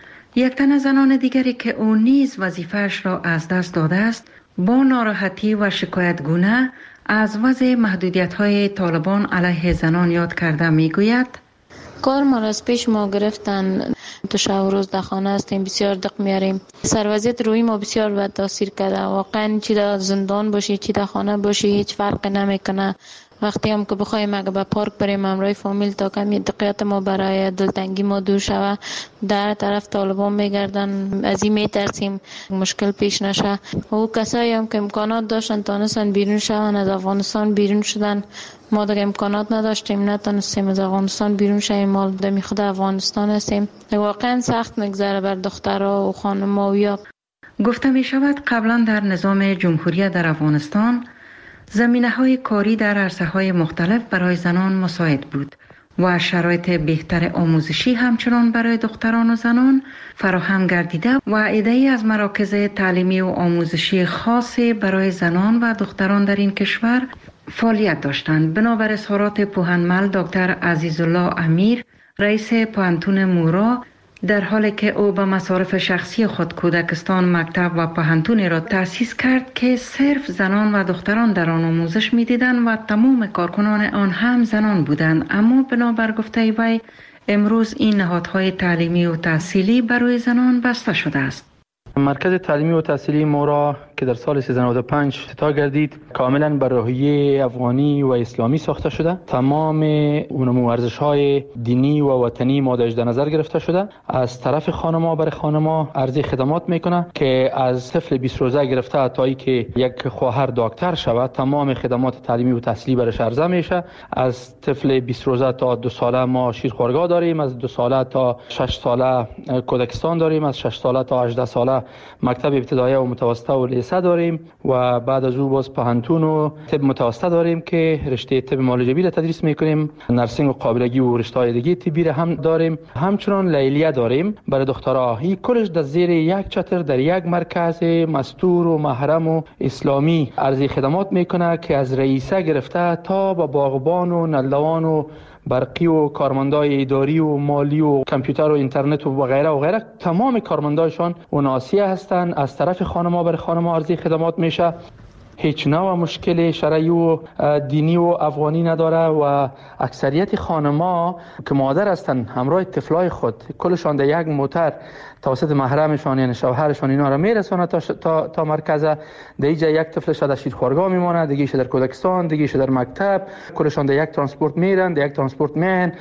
یک تن از زنان دیگری که او نیز وظیفه‌اش را از دست داده است با ناراحتی و شکایتگونه از وضع محدودیت‌های طالبان علیه زنان یاد کرده میگوید کار ما را از پیش ما گرفتن. تو شب و روز در خانه هستیم بسیار دق میاریم. سروازیت روی ما بسیار بد تاثیر کرده. واقعا چی در زندان باشی چی در خانه باشی هیچ فرق نمیکنه. وقتی هم که بخوایم اگه به پارک بریم همراه فامیل تا کمی دقیقت ما برای دلتنگی ما دور شوه در طرف طالبان میگردن. از این میترسیم مشکل پیش نشه. و کسایی هم که امکانات داشتن تانستن بیرون شون از افغانستان بیرون شدن. ما دیگه امکانات نداشتیم نتونستیم از افغانستان بیرون شویم. ما دمی خود افغانستان هستیم. واقعا سخت میگذره بر دخترها و خانم‌ها. گفته می شود قبلا در نظام جمهوری در افغانستان زمینه‌های کاری در عرصه‌های مختلف برای زنان مساعد بود و شرایط بهتر آموزشی همچنان برای دختران و زنان فراهم گردیده و عده‌ای از مراکز تعلیمی و آموزشی خاصی برای زنان و دختران در این کشور فعالیت داشتند. بنابر اظهارات پوهنمل دکتر عزیزالله امیر رئیس پوهنتون مورا در حالی که او به مصارف شخصی خود کودکستان مکتب و پوهنتونی را تأسیس کرد که صرف زنان و دختران در آن آموزش می‌دیدند و تمام کارکنان آن هم زنان بودند. اما بنابر گفته وی امروز این نهادهای تعلیمی و تحصیلی برای زنان بسته شده است. مرکز تعلیمی و تحصیلی مورا که در سال 1395 افتتاح گردید کاملا بر روحیه افغانی و اسلامی ساخته شده. تمام اونم ورزش‌های دینی و وطنی ماده‌اش در نظر گرفته شده. از طرف خانم‌ها برای خانم‌ها عرضه خدمات میکنه که از طفل 20 روزه گرفته تا اینکه یک خواهر دکتر شود تمام خدمات تعلیمی و تحصیلی برش عرضه میشه. از طفل 20 روزه تا 2 ساله ما شیرخوارگاه داریم. از 2 ساله تا 6 ساله کودکستان داریم. از 6 ساله تا 18 ساله مکتب ابتدایی و متوسطه و لیسه داریم و بعد از او باز پوهنتون و طب متوسطه داریم که رشته طب معالجوی را تدریس میکنیم. نرسینگ و قابلگی و رشته‌های دیگه طبی را هم داریم. همچنین لیلیه داریم برای دخترها. این کلش در زیر یک چتر در یک مرکز مستور و محرم و اسلامی عرضه خدمات میکنه که از رئیسه گرفته تا به باغبان و نلوان و برقی و کارمندای اداری و مالی و کامپیوتر و اینترنت و غیره و غیره تمام کارمندایشان و ناسیه هستند. از طرف خانم‌ها برای خانم‌ها عرضه خدمات میشه. هیچ نوع مشکل شرعی و دینی و افغانی نداره و اکثریت خانم‌ها که مادر هستند همراه طفلای خود کلشان در یک موتر توسط محرمشان یعنی شوهرشان اینا را میرسونه تا مرکز. در اینجا یک طفلش در شیرخوارگاه میمونه، دیگه‌اش در کودکستان، دیگه‌اش در مکتب. کلشان در یک ترانسپورت میرن، در یک ترانسپورت میان.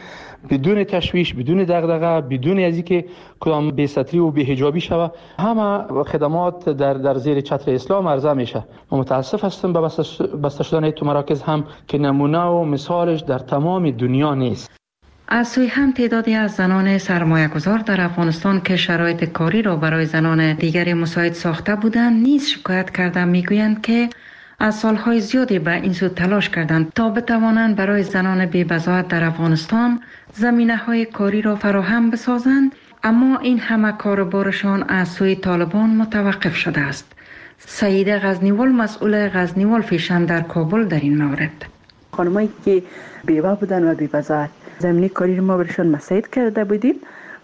بدون تشویش، بدون دغدغه، بدون از اینکه کدام بی‌ستری و بی‌حجابی شوه، همه خدمات در زیر چتر اسلام عرضه میشه. من متاسف هستم به بسته شدن این مراکز هم که نمونه و مثالش در تمام دنیا نیست. از سوی هم تعدادی از زنان سرمایه‌گذار در افغانستان که شرایط کاری را برای زنان دیگری مساعد ساخته بودند نیز شکایت کرده میگویند که از سالهای زیادی به این سو تلاش کردند تا بتوانند برای زنان بی‌بضاعت در افغانستان زمینه‌های کاری را فراهم بسازند، اما این همه کاربارشان از سوی طالبان متوقف شده است. سعید غزنیوال، مسئول غزنیوال فیشن در کابل، در این مورد: خانمایی که بیوه بودن و بی‌بضاعت زمینه کاری ما برشان مساعد کرده بودیم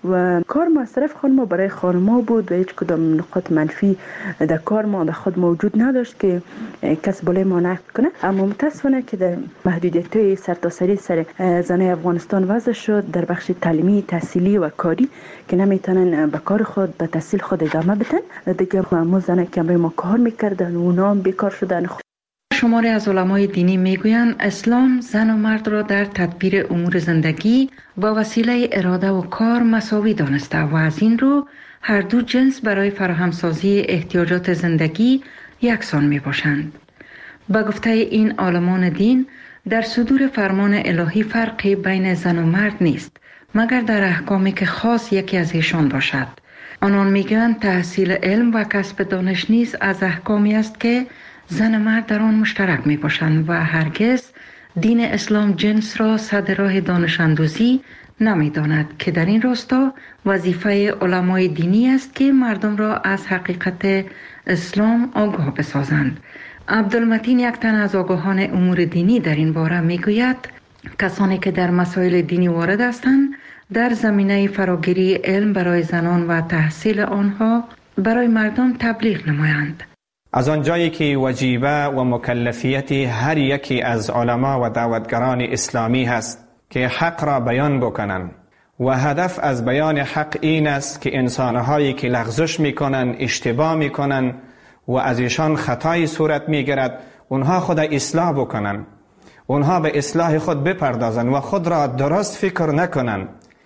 و کار مصرف خانما برای خانما بود و هیچ کدام نقاط منفی در کار ما در خود موجود نداشت که کس بالای ما نقد کنه. اما متاسفانه که در محدودیت‌های سرتاسری سر زنای افغانستان وضع شد در بخش تعلیمی، تحصیلی و کاری که نمیتونن به کار خود، به تحصیل خود ادامه بدن. دیگه معمول زنای که ما کار میکردن و اونا هم بیکار شدن. شماری از علمای دینی میگویند اسلام زن و مرد را در تدبیر امور زندگی با وسیله اراده و کار مساوی دانسته و از این رو هر دو جنس برای فراهمسازی احتیاجات زندگی یکسان می باشند. با گفته این عالمان دین در صدور فرمان الهی فرقی بین زن و مرد نیست مگر در احکامی که خاص یکی از ایشان باشد. آنان میگویند تحصیل علم و کسب دانش نیز از احکامی است که زن و مرد در آن مشترک می باشند و هرگز دین اسلام جنس را صد راه دانش اندوزی نمی داند که در این راستا وظیفه علمای دینی است که مردم را از حقیقت اسلام آگاه بسازند. عبدالمتین، یک تن از آگاهان امور دینی، در این باره می گوید کسانی که در مسائل دینی وارد هستند در زمینه فراگیری علم برای زنان و تحصیل آنها برای مردم تبلیغ نمایند. از آنجایی که وجیبه و مکلفیت هر یکی از علما و دعوتگران اسلامی هست که حق را بیان بکنند و هدف از بیان حق این است که انسانهایی که لغزش میکنن، اشتباه میکنن و از ایشان خطای صورت میگیرد اونها خود اصلاح بکنن، اونها به اصلاح خود بپردازن و خود را درست فکر نکنن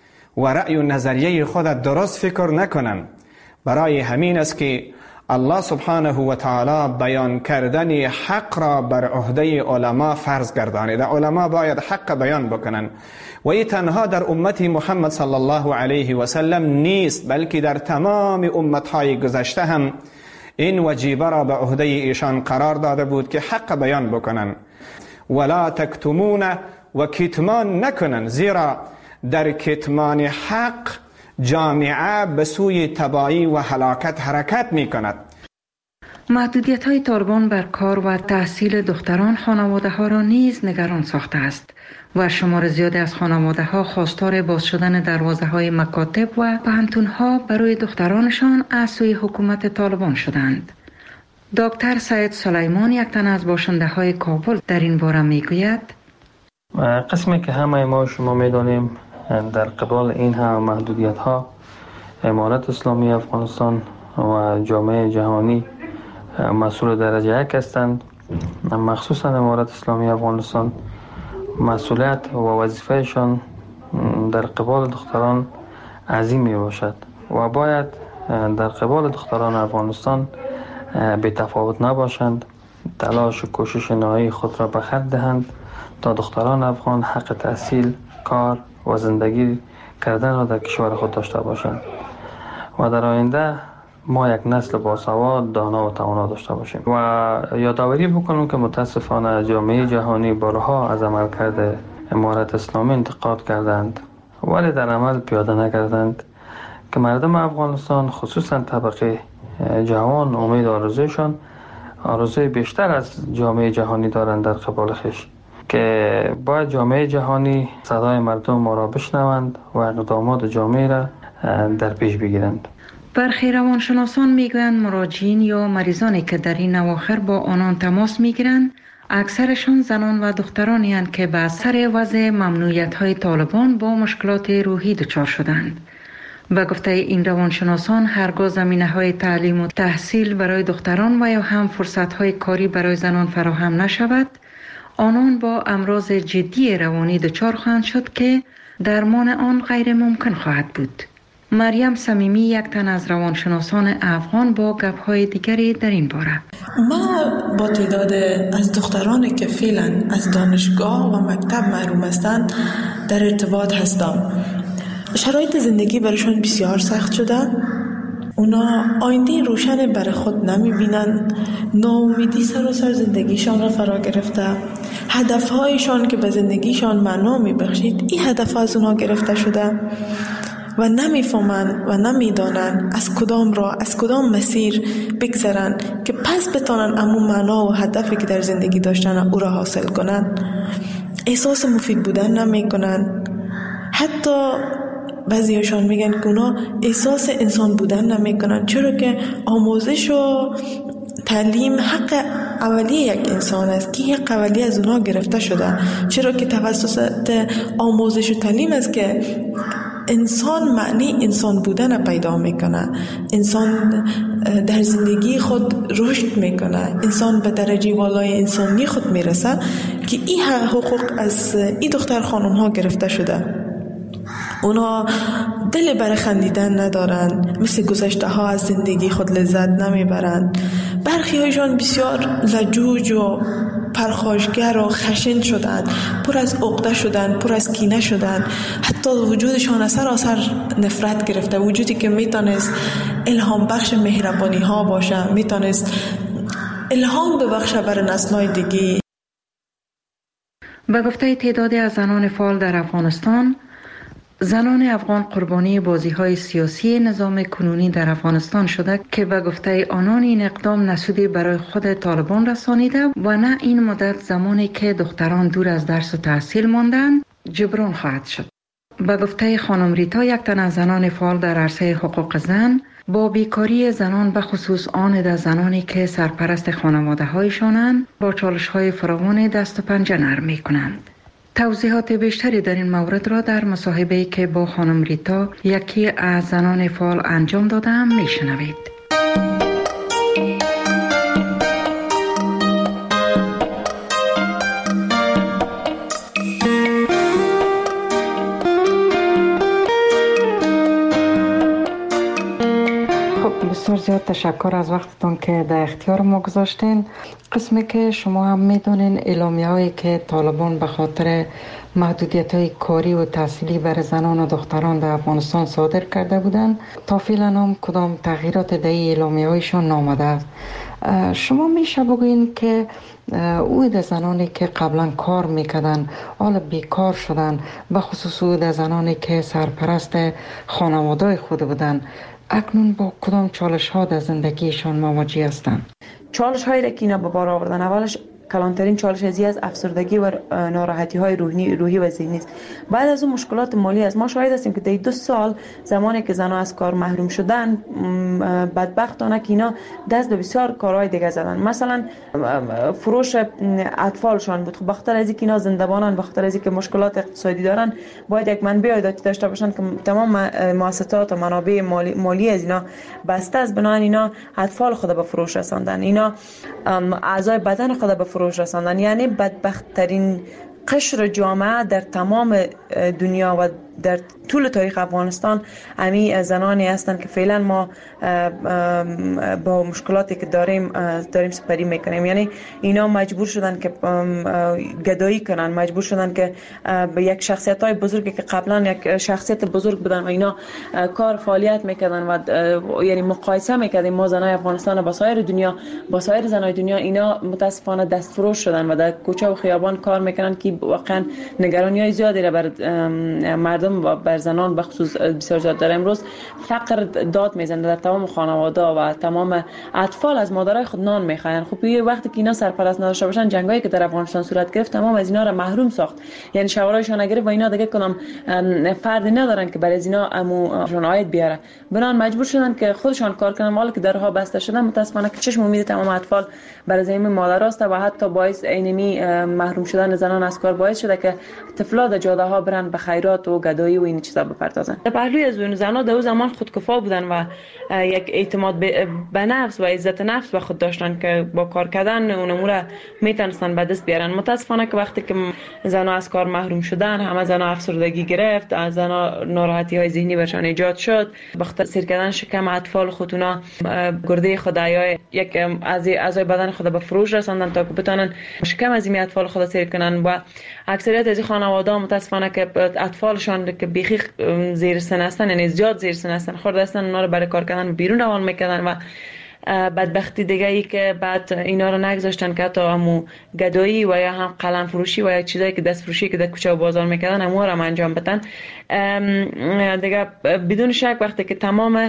و رأی و نظریه خود درست فکر نکنن. برای همین است که الله سبحانه و تعالی بیان کردن حق را بر عهده علما فرض گردانیده. علما باید حق بیان بکنن و این تنها در امت محمد صلی الله علیه و سلم نیست، بلکه در تمام امتهای گذشته هم این وجیبه را به عهده ایشان قرار داده بود که حق بیان بکنن. ولا تکتمون و کتمان نکنن، زیرا در کتمان حق جامعه به سوی تباهی و هلاکت حرکت می کند. محدودیت های طالبان بر کار و تحصیل دختران خانواده ها را نیز نگران ساخته است و شمار زیادی از خانواده ها خواستار باز شدن دروازه های مکاتب و پوهنتون ها برای دخترانشان از سوی حکومت طالبان شدند. دکتر سید سلیمان، یک تن از باشنده های کابل، در این باره می گوید قسمی که همه ما شما می دانیم در قبال این هم محدودیت ها امارت اسلامی افغانستان و جامعه جهانی مسئول درجه یک هستند. مخصوصا امارت اسلامی افغانستان مسئولیت و وظیفهشان در قبال دختران عظیم می باشد و باید در قبال دختران افغانستان بی تفاوت نباشند، تلاش و کوشش نهایی خود را به خرج دهند تا دختران افغان حق تحصیل، کار و زندگی کردن را در کشور خود داشته باشند و در آینده ما یک نسل باسواد، دانا و توانا داشته باشیم. و یادآوری بکنم که متاسفانه جامعه جهانی بارها از عملکرد امارت اسلامی انتقاد کردند ولی در عمل پیاده نکردند که مردم افغانستان خصوصا طبقه جوان امید آرزویشان آرزوی بیشتر از جامعه جهانی دارند در قبال خویش، که باید جامعه جهانی صدای مردم ما را بشنوند و اقدامات جامعه را در پیش بگیرند. برخی روانشناسان میگویند مراجعین یا مریضانی که در این اواخر با آنان تماس میگیرند اکثرشان زنان و دخترانی هستند که به اثر وضع ممنوعیت‌های طالبان با مشکلات روحی دچار شدند. به گفته این روانشناسان هرگاه زمینه‌های تعلیم و تحصیل برای دختران و یا هم فرصت‌های کاری برای زنان فراهم نشود، آنان با امراض جدی روانی دچار خواهند شد که درمان آن غیر ممکن خواهد بود. مریم صمیمی یک تن از روانشناسان افغان با گپ‌های دیگری در این باره. ما با تعداد از دخترانی که فعلا از دانشگاه و مکتب محروم هستند در ارتباط هستم. شرایط زندگی برایشان بسیار سخت شده. اونا آینده روشن برای خود نمیبینن، ناامیدی سراسر زندگیشان را فرا گرفته. هدفهایشان که به زندگیشان معنا میبخشید این هدف از اونا گرفته شده و نمیفهمن و نمیدانن از کدام راه، از کدام مسیر بگذرن که پس بتانن امون معنا و هدفی که در زندگی داشتن او را حاصل کنن. احساس مفید بودن نمیکنن. حتی بعضیشان میگن که اونا احساس انسان بودن نمیکنن، چرا که آموزش و تعلیم حق اولیه یک انسان است که حق اولیه از اونا گرفته شده، چرا که توسط آموزش و تعلیم است که انسان معنی انسان بودن پیدا میکنه، انسان در زندگی خود رشد میکنه، انسان به درجه والای انسانی خود میرسه که این حقوق از این دختر خانم ها گرفته شده. اونا دل برای خندیدن ندارن، مثل گذشته ها از زندگی خود لذت نمیبرن. برخی هایشان بسیار لجوج و پرخاشگر و خشن شدن، پر از عقده شدن، پر از کینه شدن. حتی وجودشان سراسر نفرت گرفته، وجودی که میتونست الهام بخش مهربانی ها باشه، میتونست الهام ببخشه برای نسل‌های دیگه. به گفته تعدادی از زنان فعال در افغانستان، زنان افغان قربانی بازی‌های سیاسی نظام کنونی در افغانستان شده که به گفته آنان این اقدام نسودی برای خود طالبان رسانیده و نه این مدت زمانی که دختران دور از درس و تحصیل ماندند جبران خواهد شد. به گفته خانم ریتا، یک تن از زنان فعال در عرصه حقوق زن، با بیکاری زنان به خصوص آن در زنانی که سرپرست خانواده هایشانند با چالش های فراوان دست و پنجه نرم می کنند. توضیحات بیشتری در این مورد را در مصاحبه‌ای که با خانم ریتا یکی از زنان فعال انجام دادم میشنوید. بسیار زیاد تشکر از وقتتون که در اختیار ما گذاشتین. قسمی که شما هم میدونین اعلامیه هایی که طالبان به خاطر محدودیت های کاری و تحصیلی برای زنان و دختران در افغانستان صادر کرده بودن، تا فعلا هم کدام تغییرات در اعلامیه هایشان نامده است. شما میشه بگوین که او در زنانی که قبلا کار میکردن حالا بیکار شدن، به خصوص او در زنانی که سرپرست خانواده خود بودن، اکنون با کدام چالش ها در زندگیشان مواجه هستند؟ چالش هایی که اینا به بار آوردن، اولش کلانترین چالش از افسردگی و ناراحتی های روحی و ذهنی است. بعد از اون مشکلات مالی است. ما شاهد هستیم که در 2 سال زمانی که زنها از کار محروم شدن، بدبختانه که اینا دست به بسیار کارهای دیگه زدن. مثلا فروش اطفالشان بود. خب بخاطر از اینکه اینا زنده‌بانن، بخاطر از اینکه مشکلات اقتصادی دارن، باید یک منبع عایداتی داشته باشن که تمام مؤسسات و منابع مالی از اینا بسته است. بنابراین اینا اطفال خود به فروش رساندن، اینا اعضای بدن خود به فروش رساندن. یعنی بدبخت‌ترین قشر جامعه در تمام دنیا و در طول تاریخ افغانستان امی زنانی هستند که فعلا ما با مشکلاتی که داریم سپری میکنیم. یعنی اینا مجبور شدن که گدایی کنن، مجبور شدن که به یک شخصیت های بزرگی که قبلا یک شخصیت بزرگ بودن و اینا کار فعالیت میکردن و یعنی مقایسه میکردیم ما زنای افغانستان با سایر دنیا، با سایر زنای دنیا، اینا متاسفانه دستفروش شدن و در کوچه و خیابان کار میکنن که واقعا نگرانی های زیادی را بر مردم و بر زنان بخصوص بسیار زیاد داره. امروز فقر داد میزنه در تمام خانواده و تمام اطفال از مادرای خود نان میخواین. خب یه وقتی که اینا سرپرست نداشته باشن، جنگایی که در افغانستان صورت گرفت تمام از اینا را محروم ساخت. یعنی شوارایشان نگرفت و اینا دیگه کدام فردی ندارن که برای از اینا اموشون عاید بیاره. بنان مجبور شدن که خودشان کار کنن. مال که درها بسته شدن، متاسفانه که چشم امید تمام اطفال برای زمین مادراست و حتی باعث اینمی محروم شدن زنان از کار باعث شده که طفلا در جاده ها برن به خیرات و گدایی و این چیزا بپردازن. در پهلوی از اون زنا در اون زمان خودکفا بودن و یک اعتماد به نفس و عزت نفس به خود داشتن که با کار کردن اون امور میتونستن به دست بیارن. متاسفانه که وقتی که زنا از کار محروم شدن، همه زنا افسردگی گرفت، از زنا ناراحتی های ذهنی برشان ایجاد شد. بخاطر سیر کردن شکم اطفال خودونا گرده خود یا یک اعضای بدن خود به فروش رساندن تا که بتونن شکم از این اطفال خود سیر کنن. و اکثریت از خانواده متاسفانه که اطفالشان که بیخی زیر سن هستن، یعنی زیاد زیر سن هستن، خورده هستن، اونا رو برای کار کردن بیرون روان میکردن و بدبختی دیگه ای که بعد اینا رو نگذاشتن که حتی همو گدایی و یا هم قلم فروشی و یا چیزایی که دست فروشی که در کوچه و بازار میکردن همو رو انجام بدن. دیگه بدون شک وقتی که تمام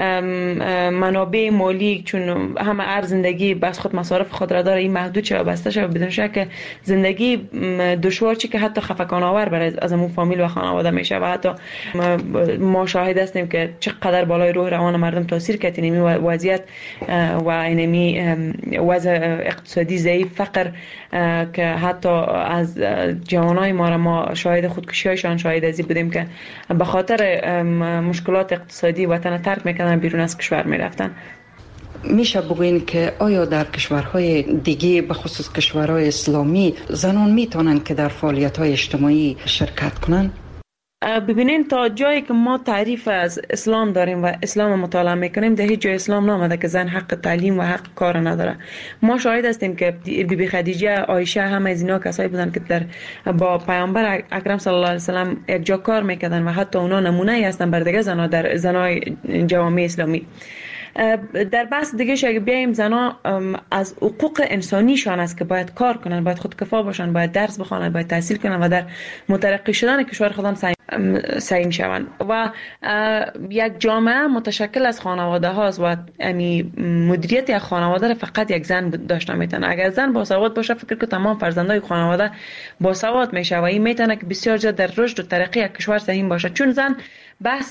منابع مالی، چون همه ارز زندگی بس خود مصارف خود را داره، این محدود شد و بسته شد، بدون شک زندگی دشوار چی که حتی خفقان آور برای از همون فامیل و خانواده میشه و حتی ما شاهد هستیم که چقدر بالای روح روان مردم تاثیر کرد این وضعیت و اینمی وضع اقتصادی ضعیف، فقر که حتی از جوانای ما شاهد خودکشی‌هایشان شاهد ازی بودیم که به خاطر مشکلات اقتصادی وطن ترک میکنن، بیرون از کشور میرفتن. میشه بگوین که آیا در کشورهای دیگه به خصوص کشورهای اسلامی زنان میتونن که در فعالیت‌های اجتماعی شرکت کنن؟ ببینین تا جایی که ما تعریف از اسلام داریم و اسلام مطالعه میکنیم، در هیچ جای اسلام نامده که زن حق تعلیم و حق کار نداره. ما شاهد هستیم که بیبی خدیجه، عایشه، همه از اینا کسایی بودن که با پیامبر اکرم صلی الله علیه و سلم یک جا کار میکردن و حتی اونا نمونه ای هستن بر دیگه زنا در زنای جوامع اسلامی. در بحث دیگه اگه بیایم، زنا از حقوق انسانیشان است که باید کار کنن، باید خودکفا باشن، باید درس بخونن، باید تحصیل کنن و در مترقی شدن کشور خودم سعی شوند. و یک جامعه متشکل از خانواده هاست و مدیریت یک خانواده را فقط یک زن داشته میتونه. اگر زن باسواد باشه، فکر که تمام فرزندای خانواده باسواد میشه و این میتونه که بسیار زیاد در رشد و ترقی یک کشور سهم باشه. چون زن بحث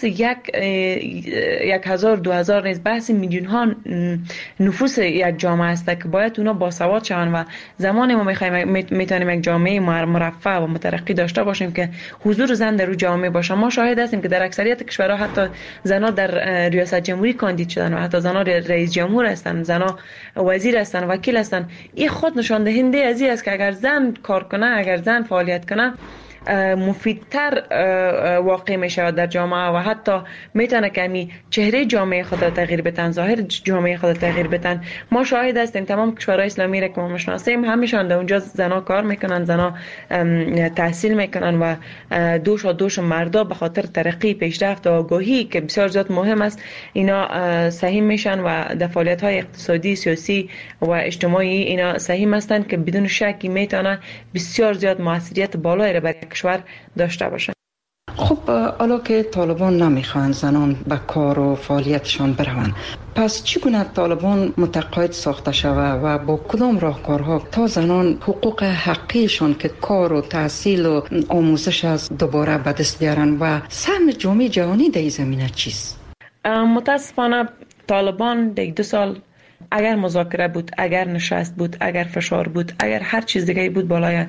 1000 2000 نیست، بحث میلیون ها نفوس یک جامعه است که باید اونا باسواد شوند و زمانی ما میتونیم یک جامعه مرفه و مترقی داشته باشیم که حضور زن در جامعه باشه. ما شاهد هستیم که در اکثریت کشورها حتی زنها در ریاست جمهوری کاندید شدن و حتی زنها رئیس جمهور هستند، زنها وزیر هستند، وکیل هستند. این خود نشان دهنده از این است که اگر زن کار کنه، اگر زن فعالیت کنه، مفیدتر واقع می شود در جامعه و حتی میتونه که چهره جامعه خود را تغییر بدن، ظاهر جامعه خود را تغییر بدن. ما شاهد هستیم تمام کشورهای اسلامی را که ما میشناسیم همیشان در اونجا زنا کار میکنن، زنا تحصیل میکنن و دوش مردا به خاطر ترقی، پیشرفت و آگاهی که بسیار زیاد مهم است، اینا سهم میشن و در فعالیت های اقتصادی، سیاسی و اجتماعی اینا سهم هستند که بدون شکی میتونه بسیار زیاد موثریت بالایی را برای کشور داشته باشه. خب حالا که طالبان نمیخوان زنان به کار و فعالیتشان بروند، پس چگونه طالبان متقاعد ساخته شود و با کدام راهکارها تا زنان حقوق حقیقشان که کار و تحصیل و آموزش است دوباره به دست بیارن و سهم جامعه جهانی در این زمینه چیست؟ متاسفانه طالبان در 2 سال اگر مذاکره بود، اگر نشست بود، اگر فشار بود، اگر هر چیز دیگه بود بالای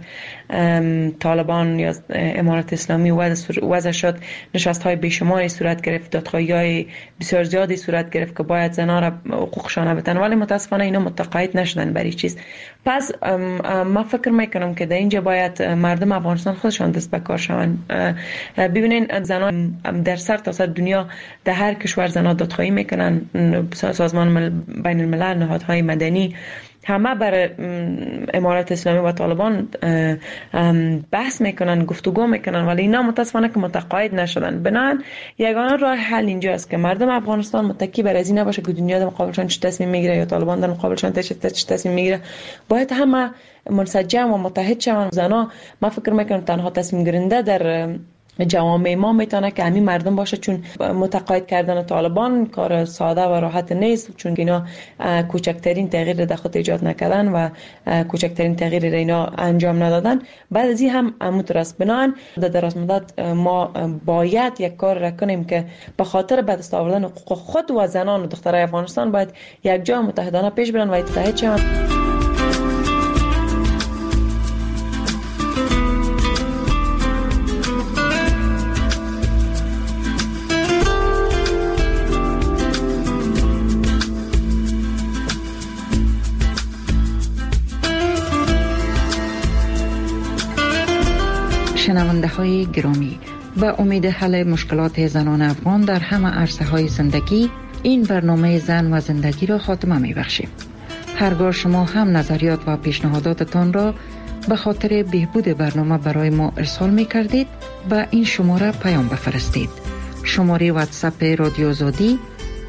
طالبان یا امارت اسلامی وضع شد، نشست های بیشماری صورت گرفت، دادخواهی های بسیار زیادی صورت گرفت که باید زنان را حقوقشان بدن، ولی متاسفانه اینا متقاعد نشدن برای چیز. پس ما فکر میکنم که در اینجا باید مردم افغانستان خودشان دست به کار شوند. ببینین زنان در سر تا سر دنیا در هر کشور زنان دادخواهی میکنن، سازمان بین الملل، نهادهای مدنی همه بر امارت اسلامی و طالبان بحث میکنن، گفتگو میکنن، ولی اینا متاسفانه که متقاعد نشدن. بنابراین یگانه راه حل اینجا است که مردم افغانستان متکی بر از این نباشه که دنیا در مقابلشان چه تصمیم میگیره یا طالبان در مقابلشان چه تصمیم میگیره. باید همه منسجم و متحد شوند. زنا ما فکر میکنم تنها تصمیم گیرنده در جوامع ما میتونه که همین مردم باشه، چون متقاعد کردن طالبان کار ساده و راحت نیست، چون اینا کوچکترین تغییر در خود ایجاد نکردن و کوچکترین تغییر را اینا انجام ندادن. بعد از این هم مترس بنان در دراز مدت ما باید یک کار را کنیم که به خاطر به دست آوردن حقوق خود و زنان و دخترای افغانستان باید یک جا متحدانه پیش برن و اتحاد شوند. شنونده های گرامی، به امید حل مشکلات زنان افغان در همه عرصه های زندگی، این برنامه زن و زندگی را خاتمه می بخشیم. هرگاه شما هم نظریات و پیشنهاداتتان را به خاطر بهبود برنامه برای ما ارسال می کردید، به این شماره پیام بفرستید. شماره واتساپ رادیو آزادی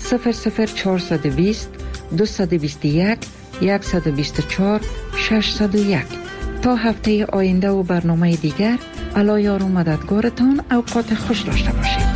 00420 221 124 601. تا هفته آینده و برنامه دیگر، الله یار و مددگارتان. اوقات خوش داشته باشید.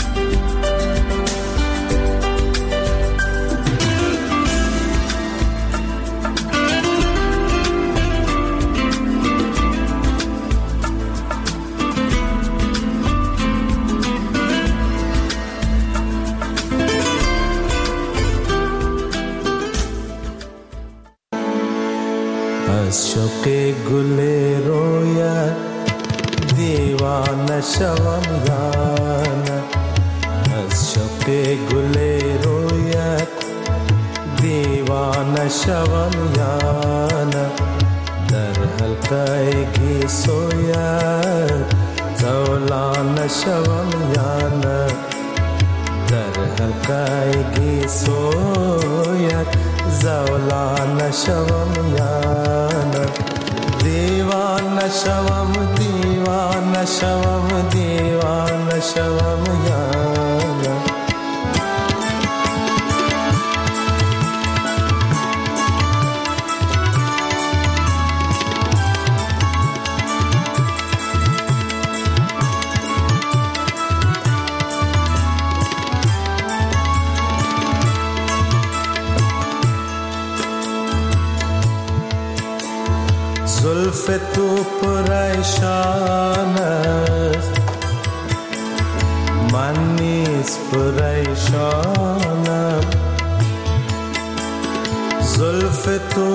از شوق گل رویت دیوانه شوم یا نه، از شوق گل رویت دیوانه شوم یا نه، در حلقه گیسویت زولانه شوم یا نه، در حلقه گیسویت زولانه شوم یا نه، دیوانه شوم دیوانه شوم دیوانه شوم یا نه. زلف تو پریشان است، من نیز پریشانم، زلف تو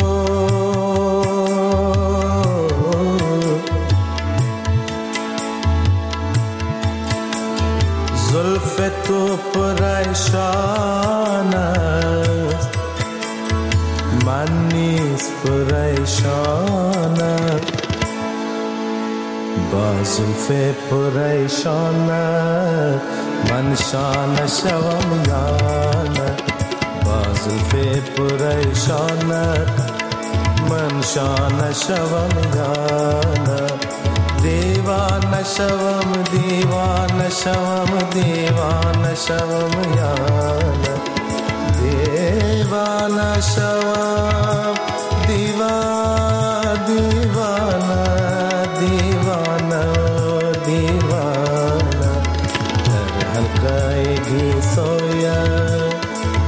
زلف تو پریشان است، من نیز پریشانم، با زلف پریشانت من شانه شوم یا نه، با زلف پریشانت من شانه شوم یا نه، دیوانه شوم دیوانه شوم دیوانه شوم یا نه، دیوانه شوم دیوانه دیوانه دیوانه دیوانه، در حلقه گیسویت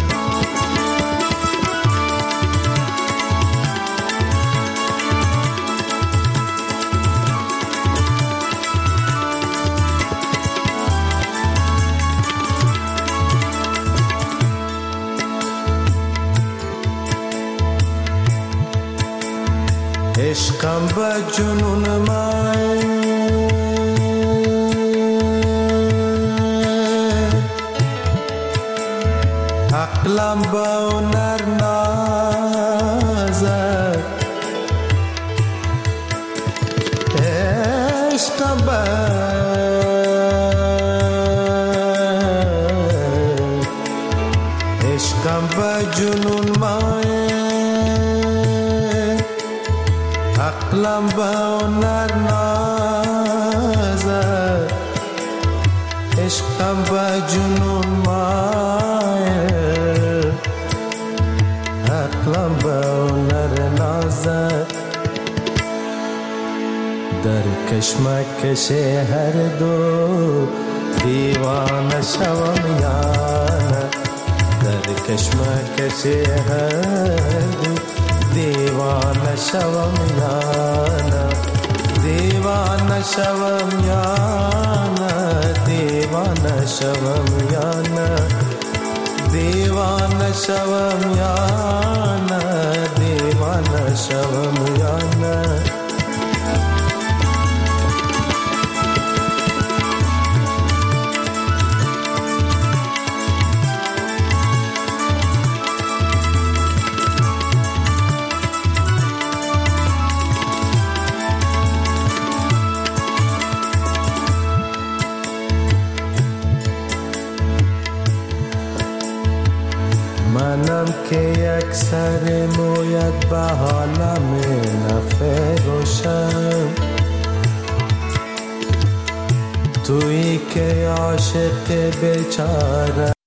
عشقم به جنون من عقلم به هنر نازد، عشقم به عشقم به جنون من عقلم به هنر نازد، عشقم به جنون مایل، عقلم به هنر نازد، در کشمکش هر دو دیوانه شوم یا نه، در کشمکش هر دو دیوانه شوم یا نه، دیوانه شوم یا نه، دیوانه شوم یا نه، دیوانه شوم یا نه، دیوانه شوم یا نه. منم که یک سر مویت به حالم نفروشم، تویی که عاشق بیچاره